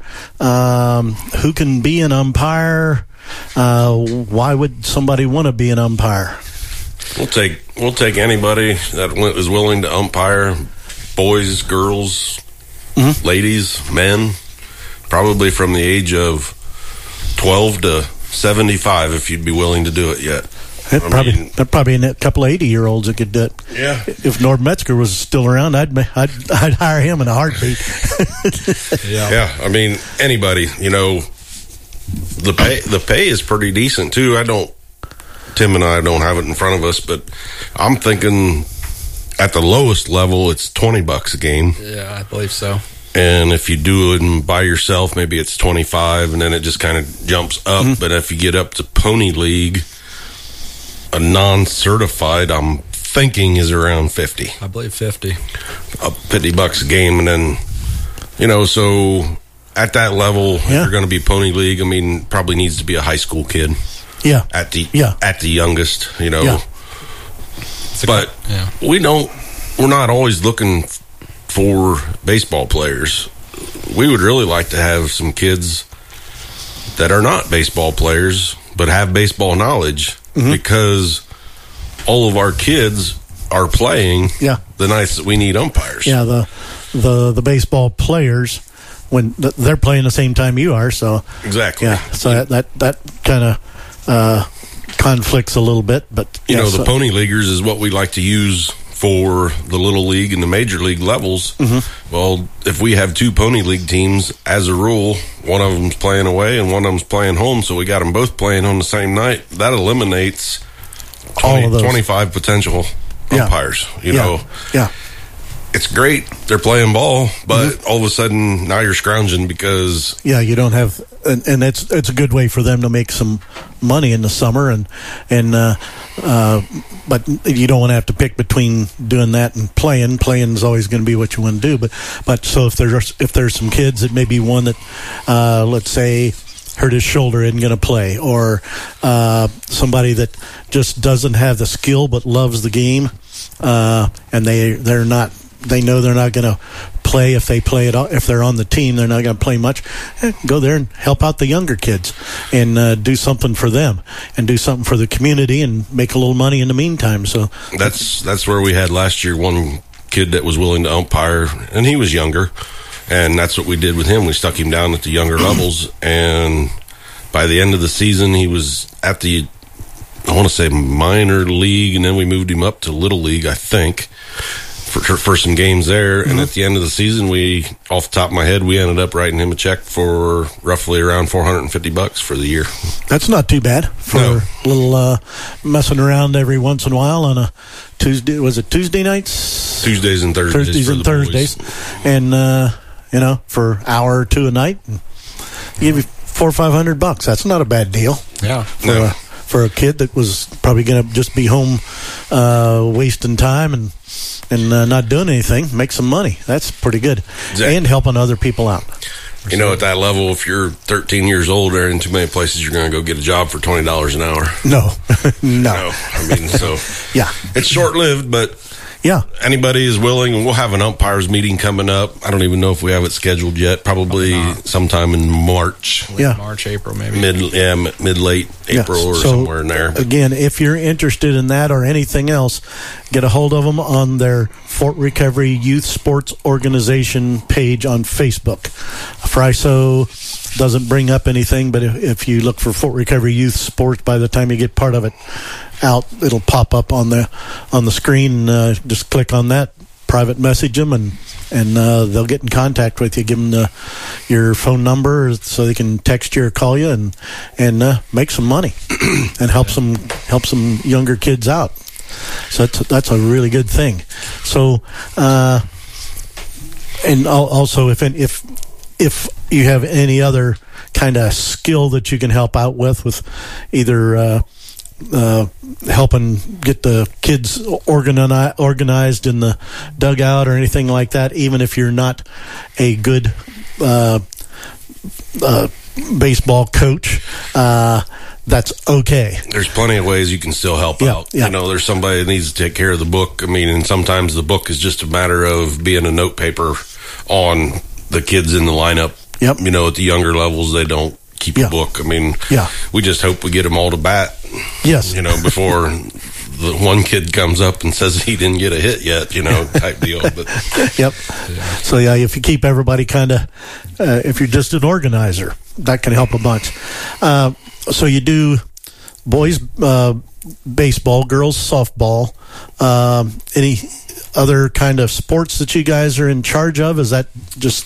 Who can be an umpire? Why would somebody want to be an umpire? We'll take anybody that is willing to umpire. Boys, girls, ladies, men. Probably from the age of 12 to 75, if you'd be willing to do it yet. Probably a couple of 80-year-olds that could do it. Yeah. If Norm Metzger was still around, I'd hire him in a heartbeat. Yeah. I mean, anybody. You know, the pay is pretty decent too. Tim and I don't have it in front of us, but I'm thinking at the lowest level, it's $20 a game. Yeah, I believe so. And if you do it by yourself, maybe it's $25, and then it just kind of jumps up. Mm-hmm. But if you get up to Pony League, a non-certified, I'm thinking is around $50. I believe $50. $50 a game, and then, so at that level, if you're going to be Pony League, I mean, probably needs to be a high school kid. Yeah. At the youngest, Yeah. But we're not always looking for baseball players. We would really like to have some kids that are not baseball players but have baseball knowledge, because all of our kids are playing the nights that we need umpires. Yeah, the baseball players, when they're playing the same time you are, so exactly. Yeah, so that kind of conflicts a little bit, but the Pony Leaguers is what we like to use for the Little League and the Major League levels. Well, if we have two Pony League teams, as a rule, one of them's playing away and one of them's playing home, so we got them both playing on the same night. That eliminates 25 potential umpires. You know, it's great they're playing ball, but all of a sudden now you're scrounging because you don't have, and it's a good way for them to make some money in the summer, and but you don't want to have to pick between doing that and playing. Playing is always going to be what you want to do, but so if there's some kids that maybe one that let's say hurt his shoulder isn't going to play, or somebody that just doesn't have the skill but loves the game, and they're not. They know they're not going to play if they're on the team. They're not going to play much. Go there and help out the younger kids and do something for them and do something for the community and make a little money in the meantime. So that's where we had last year one kid that was willing to umpire, and he was younger, and that's what we did with him. We stuck him down at the younger levels, and by the end of the season, he was at the, I want to say, minor league, and then we moved him up to little league, I think, for some games there. And at the end of the season, we, off the top of my head, we ended up writing him a check for roughly around $450 for the year. That's not too bad for a little messing around every once in a while on a Tuesday. Was it Tuesday nights? Tuesdays and Thursdays. Thursdays and Thursdays. And, for an hour or two a night. And give you $400 or $500. That's not a bad deal. Yeah. For a kid that was probably going to just be home wasting time and not doing anything, make some money. That's pretty good. Exactly. And helping other people out. At that level, if you're 13 years old, there ain't too many places you're going to go get a job for $20 an hour. No. I mean, so yeah, it's short-lived, but yeah, anybody is willing, and we'll have an umpires meeting coming up. I don't even know if we have it scheduled yet. Probably sometime in March. March, April, maybe. Mid-late April or somewhere in there. Again, if you're interested in that or anything else, get a hold of them on their Fort Recovery Youth Sports Organization page on Facebook. FRISO doesn't bring up anything, but if you look for Fort Recovery Youth Sports, by the time you get part of it out, it'll pop up on the screen. Just click on that, private message them, and they'll get in contact with you. Give them your phone number so they can text you or call you and make some money and help some younger kids out. So that's a really good thing. So and also if you have any other kind of skill that you can help out with either helping get the kids organized in the dugout or anything like that, even if you're not a good baseball coach, that's okay. There's plenty of ways you can still help out. Yeah. There's somebody that needs to take care of the book. I mean, and sometimes the book is just a matter of being a note paper on the kids in the lineup. Yep. At the younger levels, they don't keep a book. I mean, we just hope we get them all to bat. Yes. Before the one kid comes up and says he didn't get a hit yet, type deal. But yep. So if you keep everybody kind of, if you're just an organizer, that can help a bunch. So you do boys baseball, girls softball. Any other kind of sports that you guys are in charge of? Is that just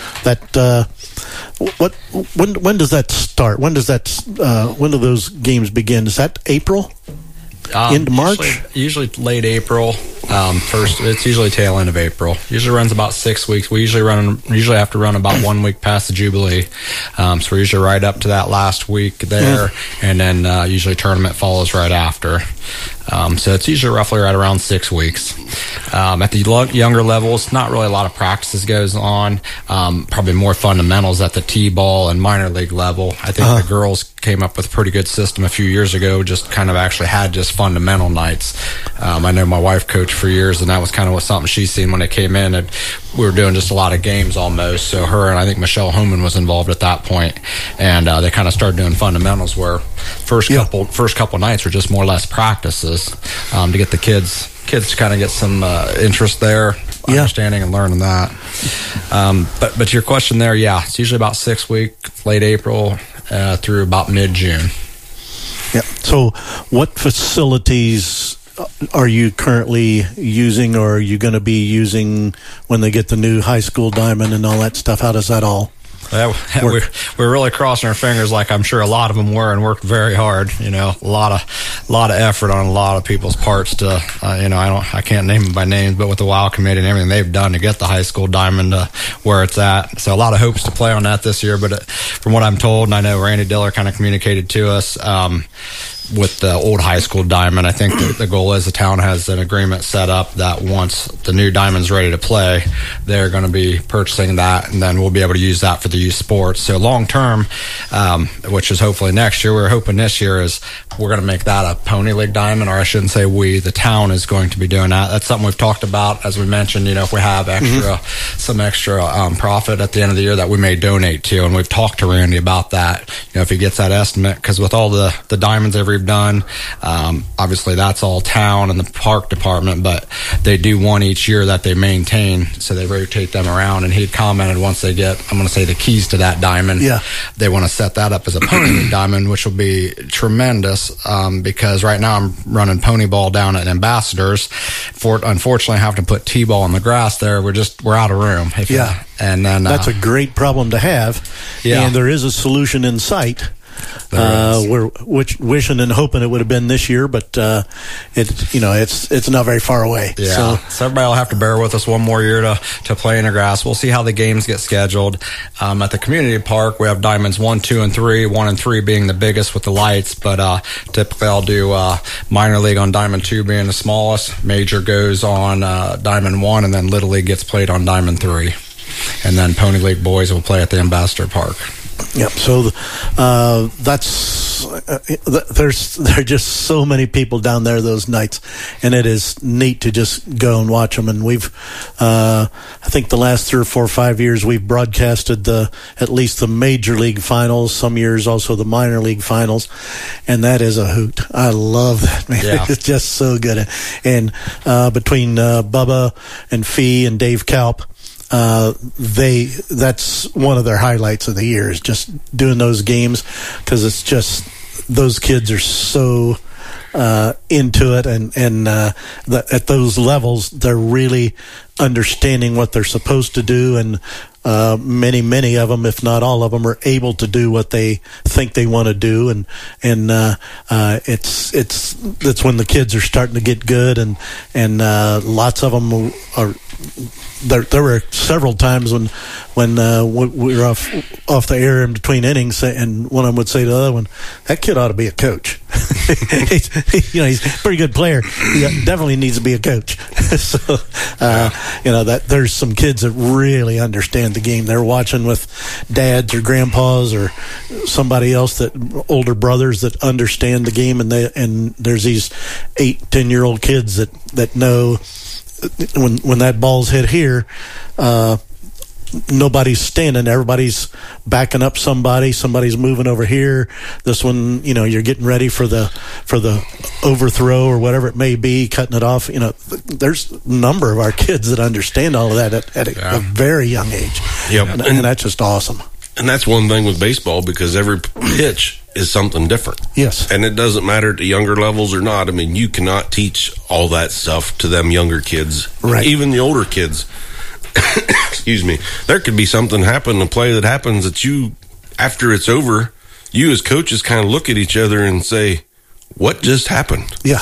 when does that start? When do those games begin? Is that April? Into March? Usually late April. First, it's usually tail end of April. Usually runs about 6 weeks. We usually have to run about 1 week past the Jubilee. So we're usually right up to that last week there, and then usually tournament follows right after. So it's usually roughly right around 6 weeks. At the younger levels, not really a lot of practices goes on. Probably more fundamentals at the T-ball and minor league level. I think the girls came up with a pretty good system a few years ago, just kind of actually had just fundamental nights. I know my wife coached for years, and that was kind of something she's seen when they came in, and we were doing just a lot of games almost. So her and I think Michelle Homan was involved at that point, and they kind of started doing fundamentals where first couple nights were just more or less practices to get the kids to kind of get some interest there, understanding and learning that. But your question there, it's usually about 6 weeks, late April through about mid-June. Yeah. So what facilities are you currently using, or are you going to be using when they get the new high school diamond and all that stuff? How does that all we're really crossing our fingers, like I'm sure a lot of them were, and worked very hard. A lot of effort on a lot of people's parts to, I can't name them by names, but with the WOW committee and everything they've done to get the high school diamond where it's at. So a lot of hopes to play on that this year. But from what I'm told, and I know Randy Diller kind of communicated to us, with the old high school diamond. I think the goal is the town has an agreement set up that once the new diamond's ready to play, they're going to be purchasing that, and then we'll be able to use that for the youth sports. So long term, which is hopefully next year, we're hoping this year is we're going to make that a Pony League diamond, or I shouldn't say we, the town is going to be doing that. That's something we've talked about, as we mentioned, if we have some extra profit at the end of the year that we may donate to, and we've talked to Randy about that, if he gets that estimate, because with all the diamonds that we've done, obviously that's all town and the park department, but they do one each year that they maintain, so they rotate them around, and he commented once they get, I'm going to say, the keys to that diamond, they want to set that up as a Pony League diamond, which will be tremendous, because right now I'm running pony ball down at Ambassadors. Unfortunately, I have to put T-ball on the grass there. We're out of room. And then that's a great problem to have. And there is a solution in sight. We're wishing and hoping it would have been this year, but it's not very far away. So everybody will have to bear with us one more year to play in the grass. We'll see how the games get scheduled. At the community park, we have diamonds 1, 2, and 3. 1 and 3 being the biggest with the lights, but typically I'll do minor league on diamond 2 being the smallest. Major goes on diamond 1, and then little league gets played on diamond 3, and then Pony League boys will play at the Ambassador Park. Yep. So there's just so many people down there those nights, and it is neat to just go and watch them. And we've, I think the last 3 or 4 or 5 years, we've broadcasted at least the major league finals. Some years also the minor league finals, and that is a hoot. I love that, man. Yeah. It's just so good. And between Bubba and Fee and Dave Kalp, that's one of their highlights of the year, is just doing those games, because it's just, those kids are so into it, and at those levels they're really understanding what they're supposed to do, and many of them, if not all of them, are able to do what they think they want to do, and it's when the kids are starting to get good, and lots of them are. There were several times when we were off the air in between innings, and one of them would say to the other one, "That kid ought to be a coach." He's a pretty good player. He definitely needs to be a coach. So, that there's some kids that really understand the game. They're watching with dads or grandpas or somebody else, older brothers that understand the game, and there's these 8-10-year-old kids that know. When that ball's hit here, nobody's standing. Everybody's backing up somebody's moving over here. This one, you're getting ready for the overthrow or whatever it may be, cutting it off. There's a number of our kids that understand all of that at a very young age. Yep. And that's just awesome. And that's one thing with baseball, because every pitch is something different. Yes. And it doesn't matter at the younger levels or not. I mean, you cannot teach all that stuff to them younger kids. Right. Even the older kids. Excuse me. There could be something happen, a play that happens that you, after it's over, you as coaches kind of look at each other and say, what just happened? Yeah.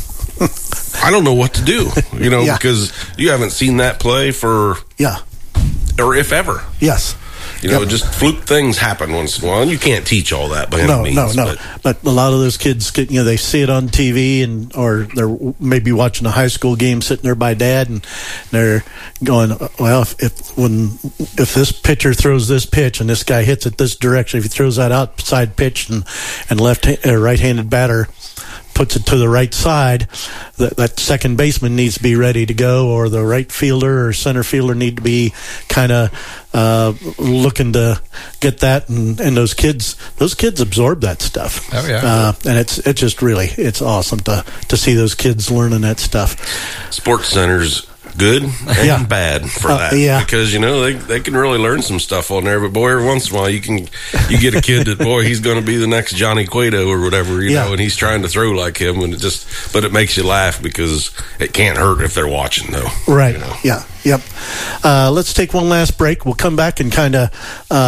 I don't know what to do, because you haven't seen that play for... Yeah. Or if ever. Yes. Just fluke things happen once in a while, and you can't teach all that by any means. No. But a lot of those kids, they see it on TV, or they're maybe watching a high school game sitting there by dad, and they're going, well, if this pitcher throws this pitch and this guy hits it this direction, if he throws that outside pitch and right-handed batter puts it to the right side, that second baseman needs to be ready to go, or the right fielder or center fielder need to be kind of looking to get that, and those kids absorb that stuff. Oh yeah. And it's just really, it's awesome to see those kids learning that stuff. Sports Center's good and bad for that, because they can really learn some stuff on there. But boy, every once in a while you get a kid that, boy, he's going to be the next Johnny Cueto or whatever, and he's trying to throw like him, and but it makes you laugh, because it can't hurt if they're watching, though. Right. Yeah. Yep. Let's take one last break. We'll come back and kind of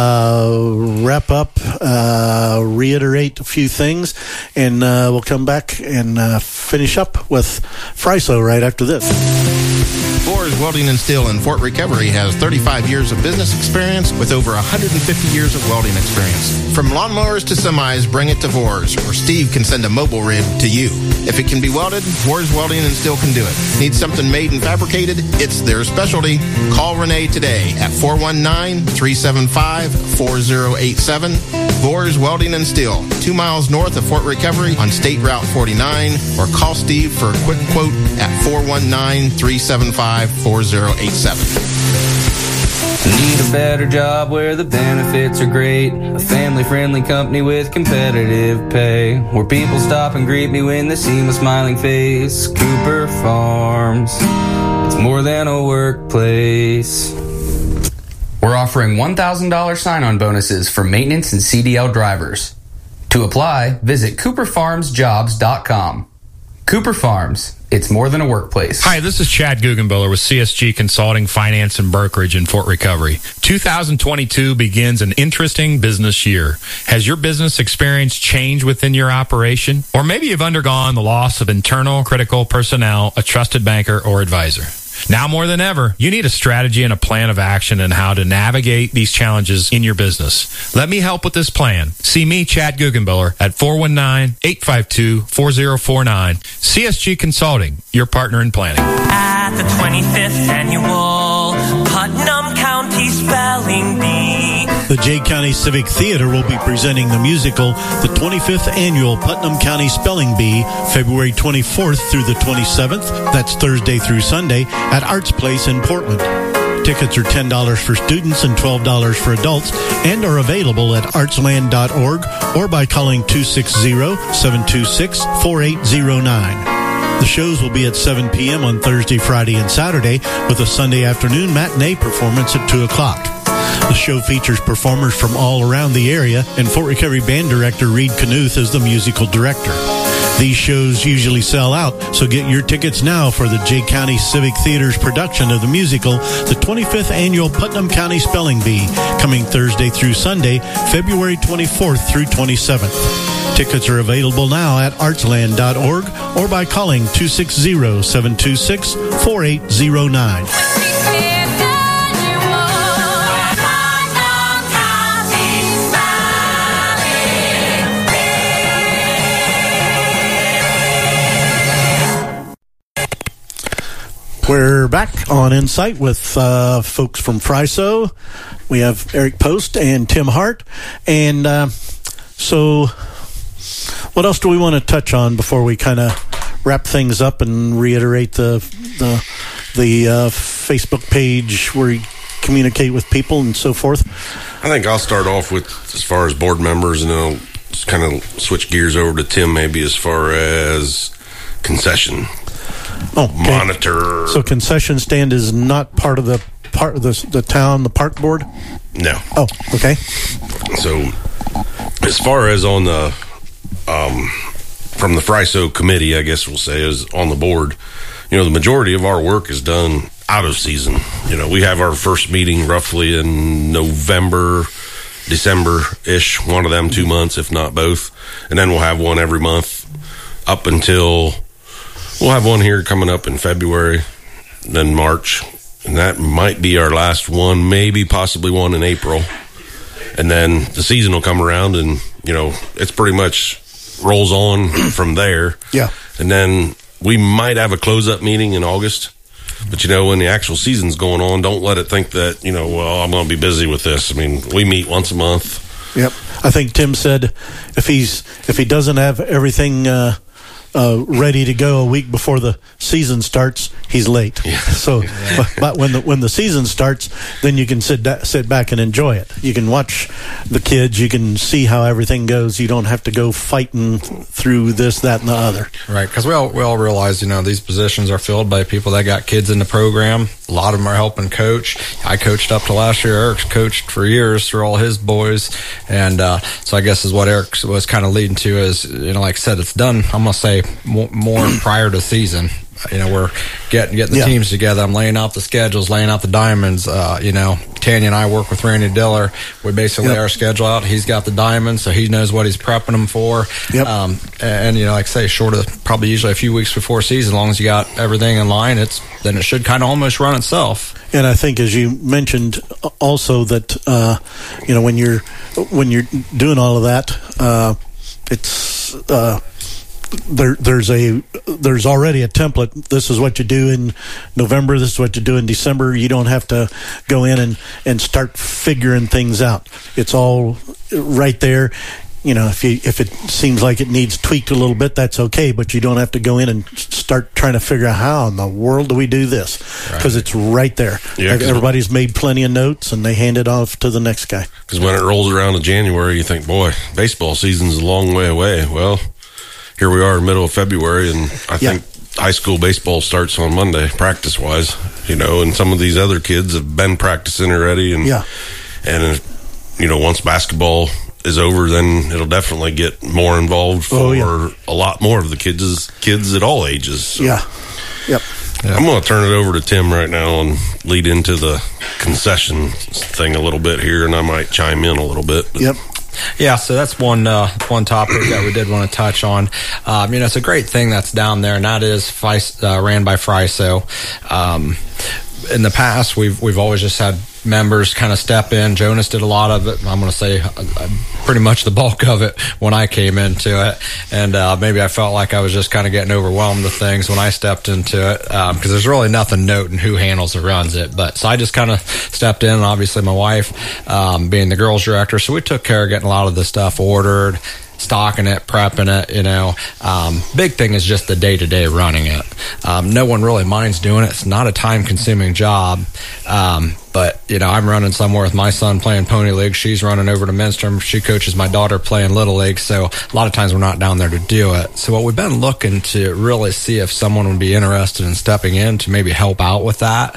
wrap up, reiterate a few things, and we'll come back and finish up with Friso right after this. Boers Welding and Steel in Fort Recovery has 35 years of business experience with over 150 years of welding experience. From lawnmowers to semis, bring it to Boers, or Steve can send a mobile rig to you. If it can be welded, Boers Welding and Steel can do it. Need something made and fabricated? It's their specialty. Call Renee today at 419-375-4087. Boers Welding and Steel, 2 miles north of Fort Recovery on State Route 49, or call Steve for a quick quote at 419-375-4087. Need a better job where the benefits are great. A family-friendly company with competitive pay. Where people stop and greet me when they see my smiling face. Cooper Farms. It's more than a workplace. We're offering $1,000 sign-on bonuses for maintenance and CDL drivers. To apply, visit CooperFarmsJobs.com. Cooper Farms. It's more than a workplace. Hi, this is Chad Guggenbiller with CSG Consulting, Finance, and Brokerage in Fort Recovery. 2022 begins an interesting business year. Has your business experienced change within your operation? Or maybe you've undergone the loss of internal critical personnel, a trusted banker, or advisor. Now more than ever, you need a strategy and a plan of action on how to navigate these challenges in your business. Let me help with this plan. See me, Chad Guggenbiller, at 419-852-4049. CSG Consulting, your partner in planning. At the 25th Annual Putnam County Spelling Bee. The Jay County Civic Theater will be presenting the musical, the 25th Annual Putnam County Spelling Bee, February 24th through the 27th. That's Thursday through Sunday at Arts Place in Portland. Tickets are $10 for students and $12 for adults and are available at artsland.org or by calling 260-726-4809. The shows will be at 7 p.m. on Thursday, Friday, and Saturday with a Sunday afternoon matinee performance at 2 o'clock. The show features performers from all around the area, and Fort Recovery Band Director Reed Knuth is the musical director. These shows usually sell out, so get your tickets now for the Jay County Civic Theater's production of the musical, the 25th Annual Putnam County Spelling Bee, coming Thursday through Sunday, February 24th through 27th. Tickets are available now at artsland.org or by calling 260-726-4809. We're back on Insight with folks from FRISO. We have Eric Post and Tim Hart. And so what else do we want to touch on before we kind of wrap things up and reiterate the Facebook page where you communicate with people and so forth? I think I'll start off with as far as board members, and then I'll just kind of switch gears over to Tim maybe as far as concession. Oh, okay. Monitor. So concession stand is not part of the town, the park board? No. Oh, okay. So as far as on the from the FRISO committee, I guess we'll say, is on the board, you know, the majority of our work is done out of season. You know, we have our first meeting roughly in November, December-ish, one of them 2 months, if not both. And then we'll have one every month up until... We'll have one here coming up in February, then March, and that might be our last one, maybe possibly one in April. And then the season will come around, and, you know, it's pretty much rolls on from there. Yeah. And then we might have a close-up meeting in August. But, you know, when the actual season's going on, don't let it think that, you know, well, I'm going to be busy with this. I mean, we meet once a month. Yep. I think Tim said if he doesn't have everything ready to go a week before the season starts, he's late. Yeah. So, but when the season starts, then you can sit back and enjoy it. You can watch the kids. You can see how everything goes. You don't have to go fighting through this, that, and the other. Right, because we all realize, you know, these positions are filled by people that got kids in the program. A lot of them are helping coach. I coached up to last year. Eric's coached for years through all his boys. And so I guess is what Eric was kind of leading to is, you know, like I said, it's done, I'm going to say, more prior to season. we're getting the teams together. I'm laying out the schedules, laying out the diamonds. Tanya and I work with Randy Diller. We basically lay our schedule out. He's got the diamonds, so he knows what he's prepping them for. And like I say, short of probably usually a few weeks before season, as long as you got everything in line, then it should kind of almost run itself. And I think, as you mentioned, also that when you're doing all of that, it's there's already a template. This is what you do in November. This is what you do in December. You don't have to go in and start figuring things out. It's all right there. If it seems like it needs tweaked a little bit, that's okay, but you don't have to go in and start trying to figure out how in the world do we do this, because it's right there. Everybody's made plenty of notes, and they hand it off to the next guy. Because when it rolls around to January, you think, boy, baseball season's a long way away. Well, here we are in the middle of February, and I think high school baseball starts on Monday, practice-wise, and some of these other kids have been practicing already, and once basketball is over, then it'll definitely get more involved for a lot more of the kids at all ages. So. I'm going to turn it over to Tim right now and lead into the concession thing a little bit here, and I might chime in a little bit. Yeah, so that's one topic that we did want to touch on. It's a great thing that's down there, and that is ran by FRISO. In the past, we've always just had members kind of step in. Jonas did a lot of it. I'm going to say pretty much the bulk of it when I came into it. And maybe I felt like I was just kind of getting overwhelmed with things when I stepped into it, because there's really nothing noting who handles or runs it. But so I just kind of stepped in, and obviously my wife being the girls director. So we took care of getting a lot of the stuff ordered, stocking it, prepping it, big thing is just the day-to-day running it. No one really minds doing it. It's not a time-consuming job. But, I'm running somewhere with my son playing Pony League. She's running over to Minster. She coaches my daughter playing Little League. So a lot of times we're not down there to do it. So what we've been looking to really see if someone would be interested in stepping in to maybe help out with that.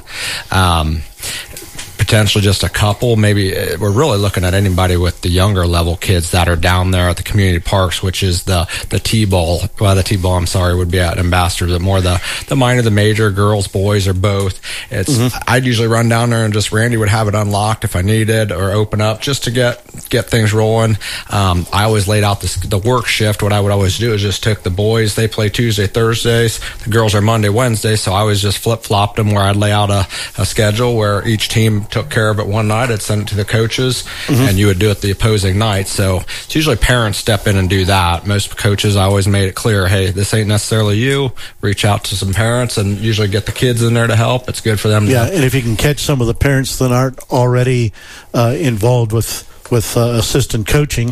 Potentially just a couple. Maybe we're really looking at anybody with the younger level kids that are down there at the community parks, which is the T-ball. Well, the T-ball, would be at Ambassador, but more the minor, the major, girls, boys, or both. I'd usually run down there and just Randy would have it unlocked if I needed, or open up just to get things rolling. I always laid out the work shift. What I would always do is just took the boys. They play Tuesday, Thursdays. The girls are Monday, Wednesday. So I always just flip-flopped them, where I'd lay out a schedule where each team took care of it one night. I'd send it to the coaches, and you would do it the opposing night. So it's usually parents step in and do that. Most coaches, I always made it clear, hey, this ain't necessarily you. Reach out to some parents and usually get the kids in there to help. It's good for them. And if you can catch some of the parents that aren't already involved with assistant coaching,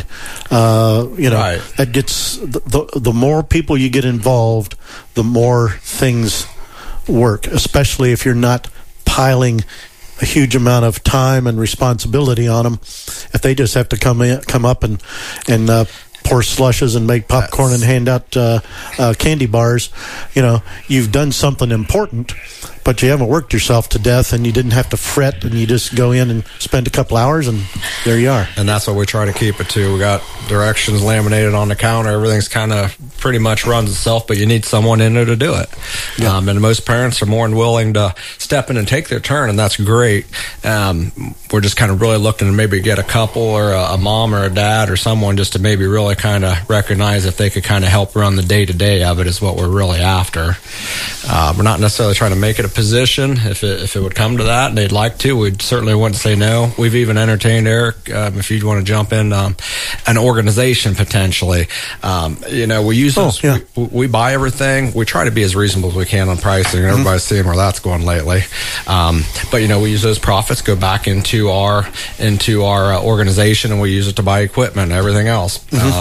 that gets the more people you get involved, the more things work, especially if you're not piling a huge amount of time and responsibility on them. If they just have to come up and pour slushes and make popcorn and hand out candy bars, you've done something important, but you haven't worked yourself to death, and you didn't have to fret, and you just go in and spend a couple hours, and there you are. And that's what we try to keep it to. We got directions laminated on the counter. Everything's kind of pretty much runs itself, but you need someone in there to do it. And most parents are more than willing to step in and take their turn, and that's great. We're just kind of really looking to maybe get a couple or a mom or a dad or someone just to maybe really kind of recognize if they could kind of help run the day-to-day of it is what we're really after. We're not necessarily trying to make it a position. If it would come to that and they'd like to, we certainly wouldn't say no. We've even entertained, Eric, if you'd want to jump in, an organization potentially. We use those, we buy everything. We try to be as reasonable as we can on pricing, and everybody's seeing where that's going lately. But we use those profits, go back into our organization, and we use it to buy equipment and everything else.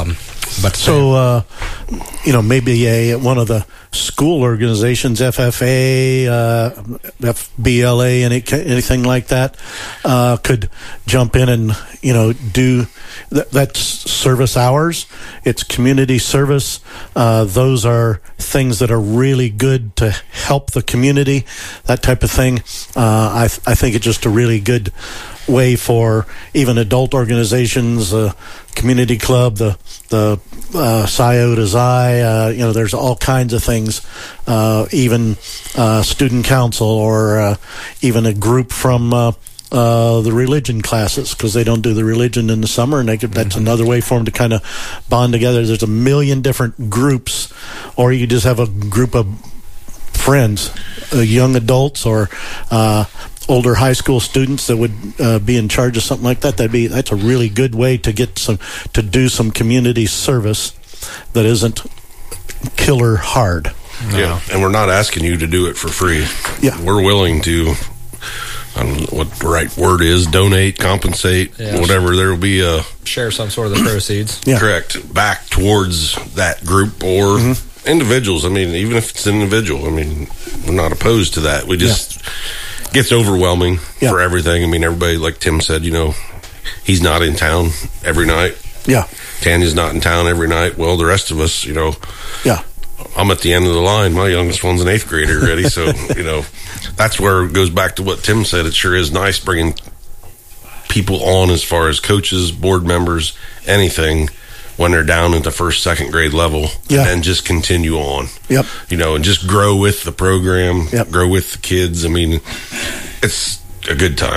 Maybe one of the school organizations, FFA, FBLA, anything like that, could jump in and do that's service hours. It's community service. Those are things that are really good to help the community. That type of thing. I think it's just a really good way for even adult organizations, community club, the SIO to Xi, there's all kinds of things things, even student council or even a group from the religion classes, because they don't do the religion in the summer, and that's another way for them to kind of bond together. There's a million different groups, or you just have a group of friends, young adults or older high school students that would be in charge of something like that. That's a really good way to do some community service that isn't killer hard. Yeah, and we're not asking you to do it for free. Yeah, we're willing to. I don't know what the right word is, donate, compensate, whatever. There will be a... Share some sort of the proceeds. Yeah. Correct. Back towards that group or individuals. I mean, even if it's an individual, I mean, we're not opposed to that. We just... gets overwhelming for everything. I mean, everybody, like Tim said, he's not in town every night. Yeah. Tanya's not in town every night. Well, the rest of us, Yeah. I'm at the end of the line. My youngest one's an 8th grader already. So, that's where it goes back to what Tim said. It sure is nice bringing people on as far as coaches, board members, anything when they're down at the 1st, 2nd grade level, and then just continue on. Yep. And just grow with the program, grow with the kids. I mean, it's a good time.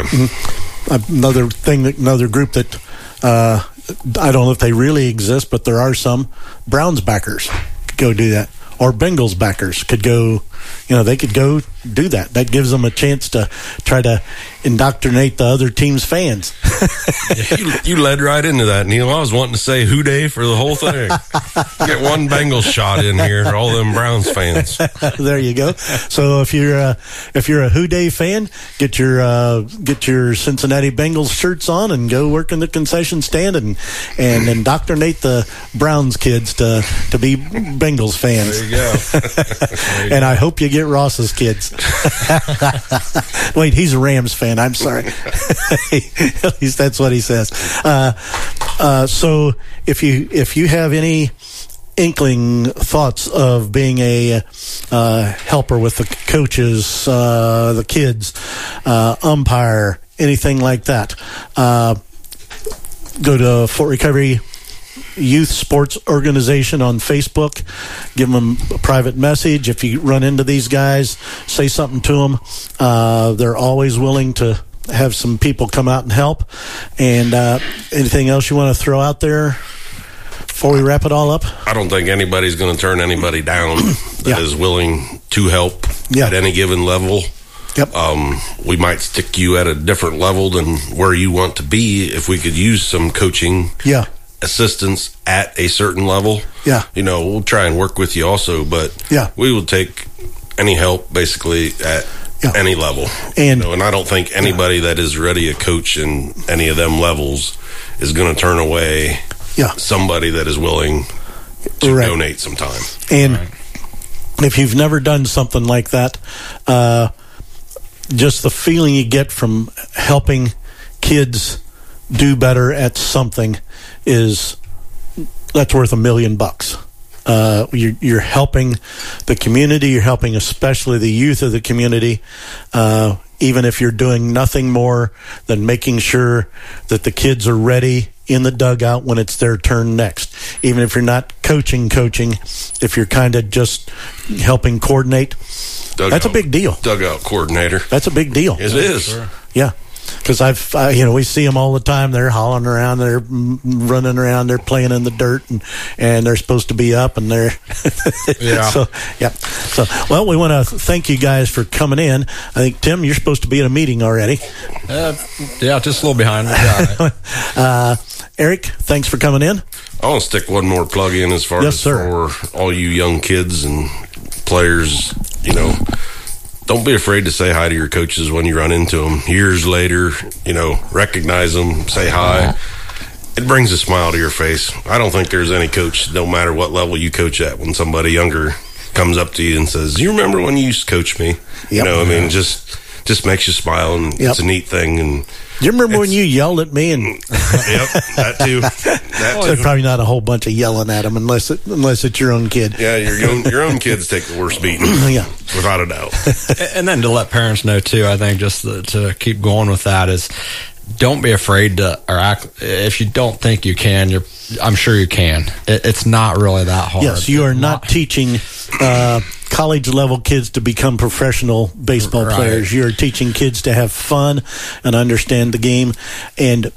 Another group that I don't know if they really exist, but there are some. Browns backers could go do that, or Bengals backers could go. They could go do that. That gives them a chance to try to indoctrinate the other team's fans. You led right into that, Neil. I was wanting to say Houday for the whole thing. Get one Bengals shot in here, all them Browns fans. There you go. So if you're a Houday fan, get your Cincinnati Bengals shirts on and go work in the concession stand and indoctrinate the Browns kids to be Bengals fans. There you go. And I hope you get Ross's kids. Wait, he's a Rams fan. I'm sorry. At least that's what he says. So if you have any inkling thoughts of being a helper with the coaches, the kids, umpire, anything like that, go to Fort Recovery Youth Sports Organization on Facebook. Give them a private message. If you run into these guys, say something to them. They're always willing to have some people come out and help. And anything else you want to throw out there before we wrap it all up? I don't think anybody's going to turn anybody down that is willing to help at any given level. Yep. We might stick you at a different level than where you want to be if we could use some coaching assistance at a certain level. Yeah. We'll try and work with you also, but we will take any help basically at any level. And I don't think anybody that is ready a coach in any of them levels is going to turn away somebody that is willing to donate some time. And if you've never done something like that, just the feeling you get from helping kids do better at something that's worth $1 million. You're helping the community. You're helping especially the youth of the community. Even if you're doing nothing more than making sure that the kids are ready in the dugout when it's their turn next. Even if you're not coaching, if you're kind of just helping coordinate, that's a big deal. Dugout coordinator. That's a big deal. It is. Sure. Yeah. Because we see them all the time. They're hauling around, they're running around, they're playing in the dirt, and they're supposed to be up, and they're So we want to thank you guys for coming in. I think Tim, you're supposed to be at a meeting already. Just a little behind. Eric, thanks for coming in. I want to stick one more plug in as far as for all you young kids and players. Don't be afraid to say hi to your coaches when you run into them. Years later, recognize them, say hi. It brings a smile to your face. I don't think there's any coach, no matter what level you coach at, when somebody younger comes up to you and says, "You remember when you used to coach me?" Just makes you smile, and it's a neat thing. And you remember when you yelled at me? And that too. There's probably not a whole bunch of yelling at them unless it's your own kid. Yeah, your own kids take the worst beating. Without a doubt. And then to let parents know too, I think just to keep going with that is, don't be afraid to act. If you don't think you can, I'm sure you can. It's not really that hard. Yes, you are not teaching college level kids to become professional baseball players. You're teaching kids to have fun and understand the game. And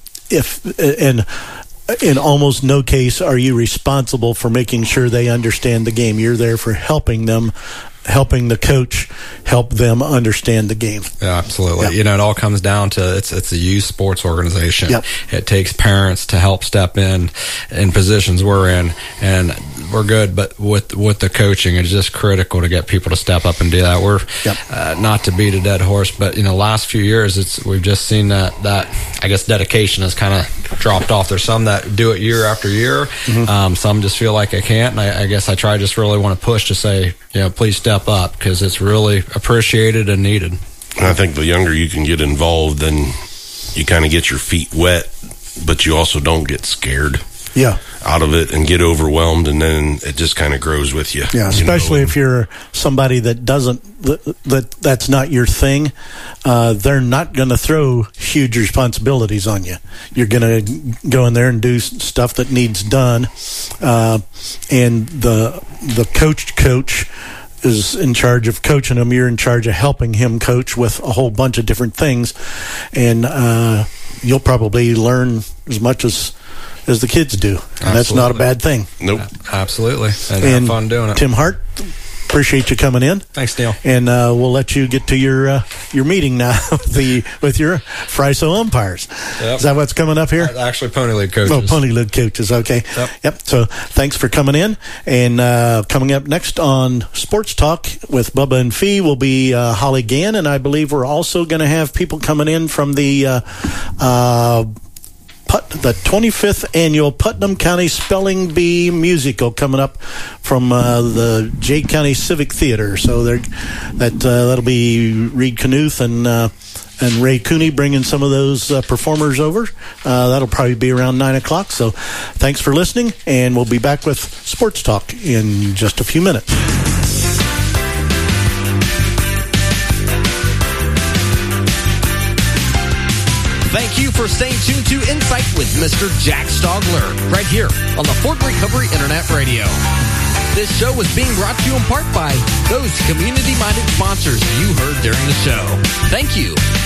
in almost no case are you responsible for making sure they understand the game. You're there for helping them, helping the coach help them understand the game. Yeah, absolutely. Yep. You know, it all comes down to it's a youth sports organization. Yep. It takes parents to help step in positions we're in, and we're good. But with the coaching, it's just critical to get people to step up and do that. We're not to beat a dead horse, but you know, last few years we've just seen that I guess dedication has kind of dropped off. There's some that do it year after year. Mm-hmm. Some just feel like I can't, and I guess I just really want to push to say, you know, please step up, because it's really appreciated and needed. And I think the younger you can get involved, then you kind of get your feet wet, but you also don't get scared out of it and get overwhelmed, and then it just kind of grows with you. Yeah, especially if you're somebody that that's not your thing. They're not going to throw huge responsibilities on you. You're going to go in there and do stuff that needs done, and the coach is in charge of coaching him. You're in charge of helping him coach with a whole bunch of different things, and you'll probably learn as much as the kids do. And that's not a bad thing. Nope. Absolutely. And have fun doing it. Tim Hart, appreciate you coming in. Thanks, Neil. And we'll let you get to your meeting now with your FRISO umpires. Yep. Is that what's coming up here? Actually, Pony League coaches. Oh, Pony League coaches. Okay. Yep. So thanks for coming in. And coming up next on Sports Talk with Bubba and Fee will be Holly Gann. And I believe we're also going to have people coming in from the 25th annual Putnam County Spelling Bee musical coming up from the Jay County Civic Theater. So that'll be Reed Knuth and Ray Cooney bringing some of those performers over. That'll probably be around 9 o'clock. So thanks for listening, and we'll be back with Sports Talk in just a few minutes. Thank you for staying tuned to Insight with Mr. Jack Stogler, right here on the Fort Recovery Internet Radio. This show was being brought to you in part by those community-minded sponsors you heard during the show. Thank you.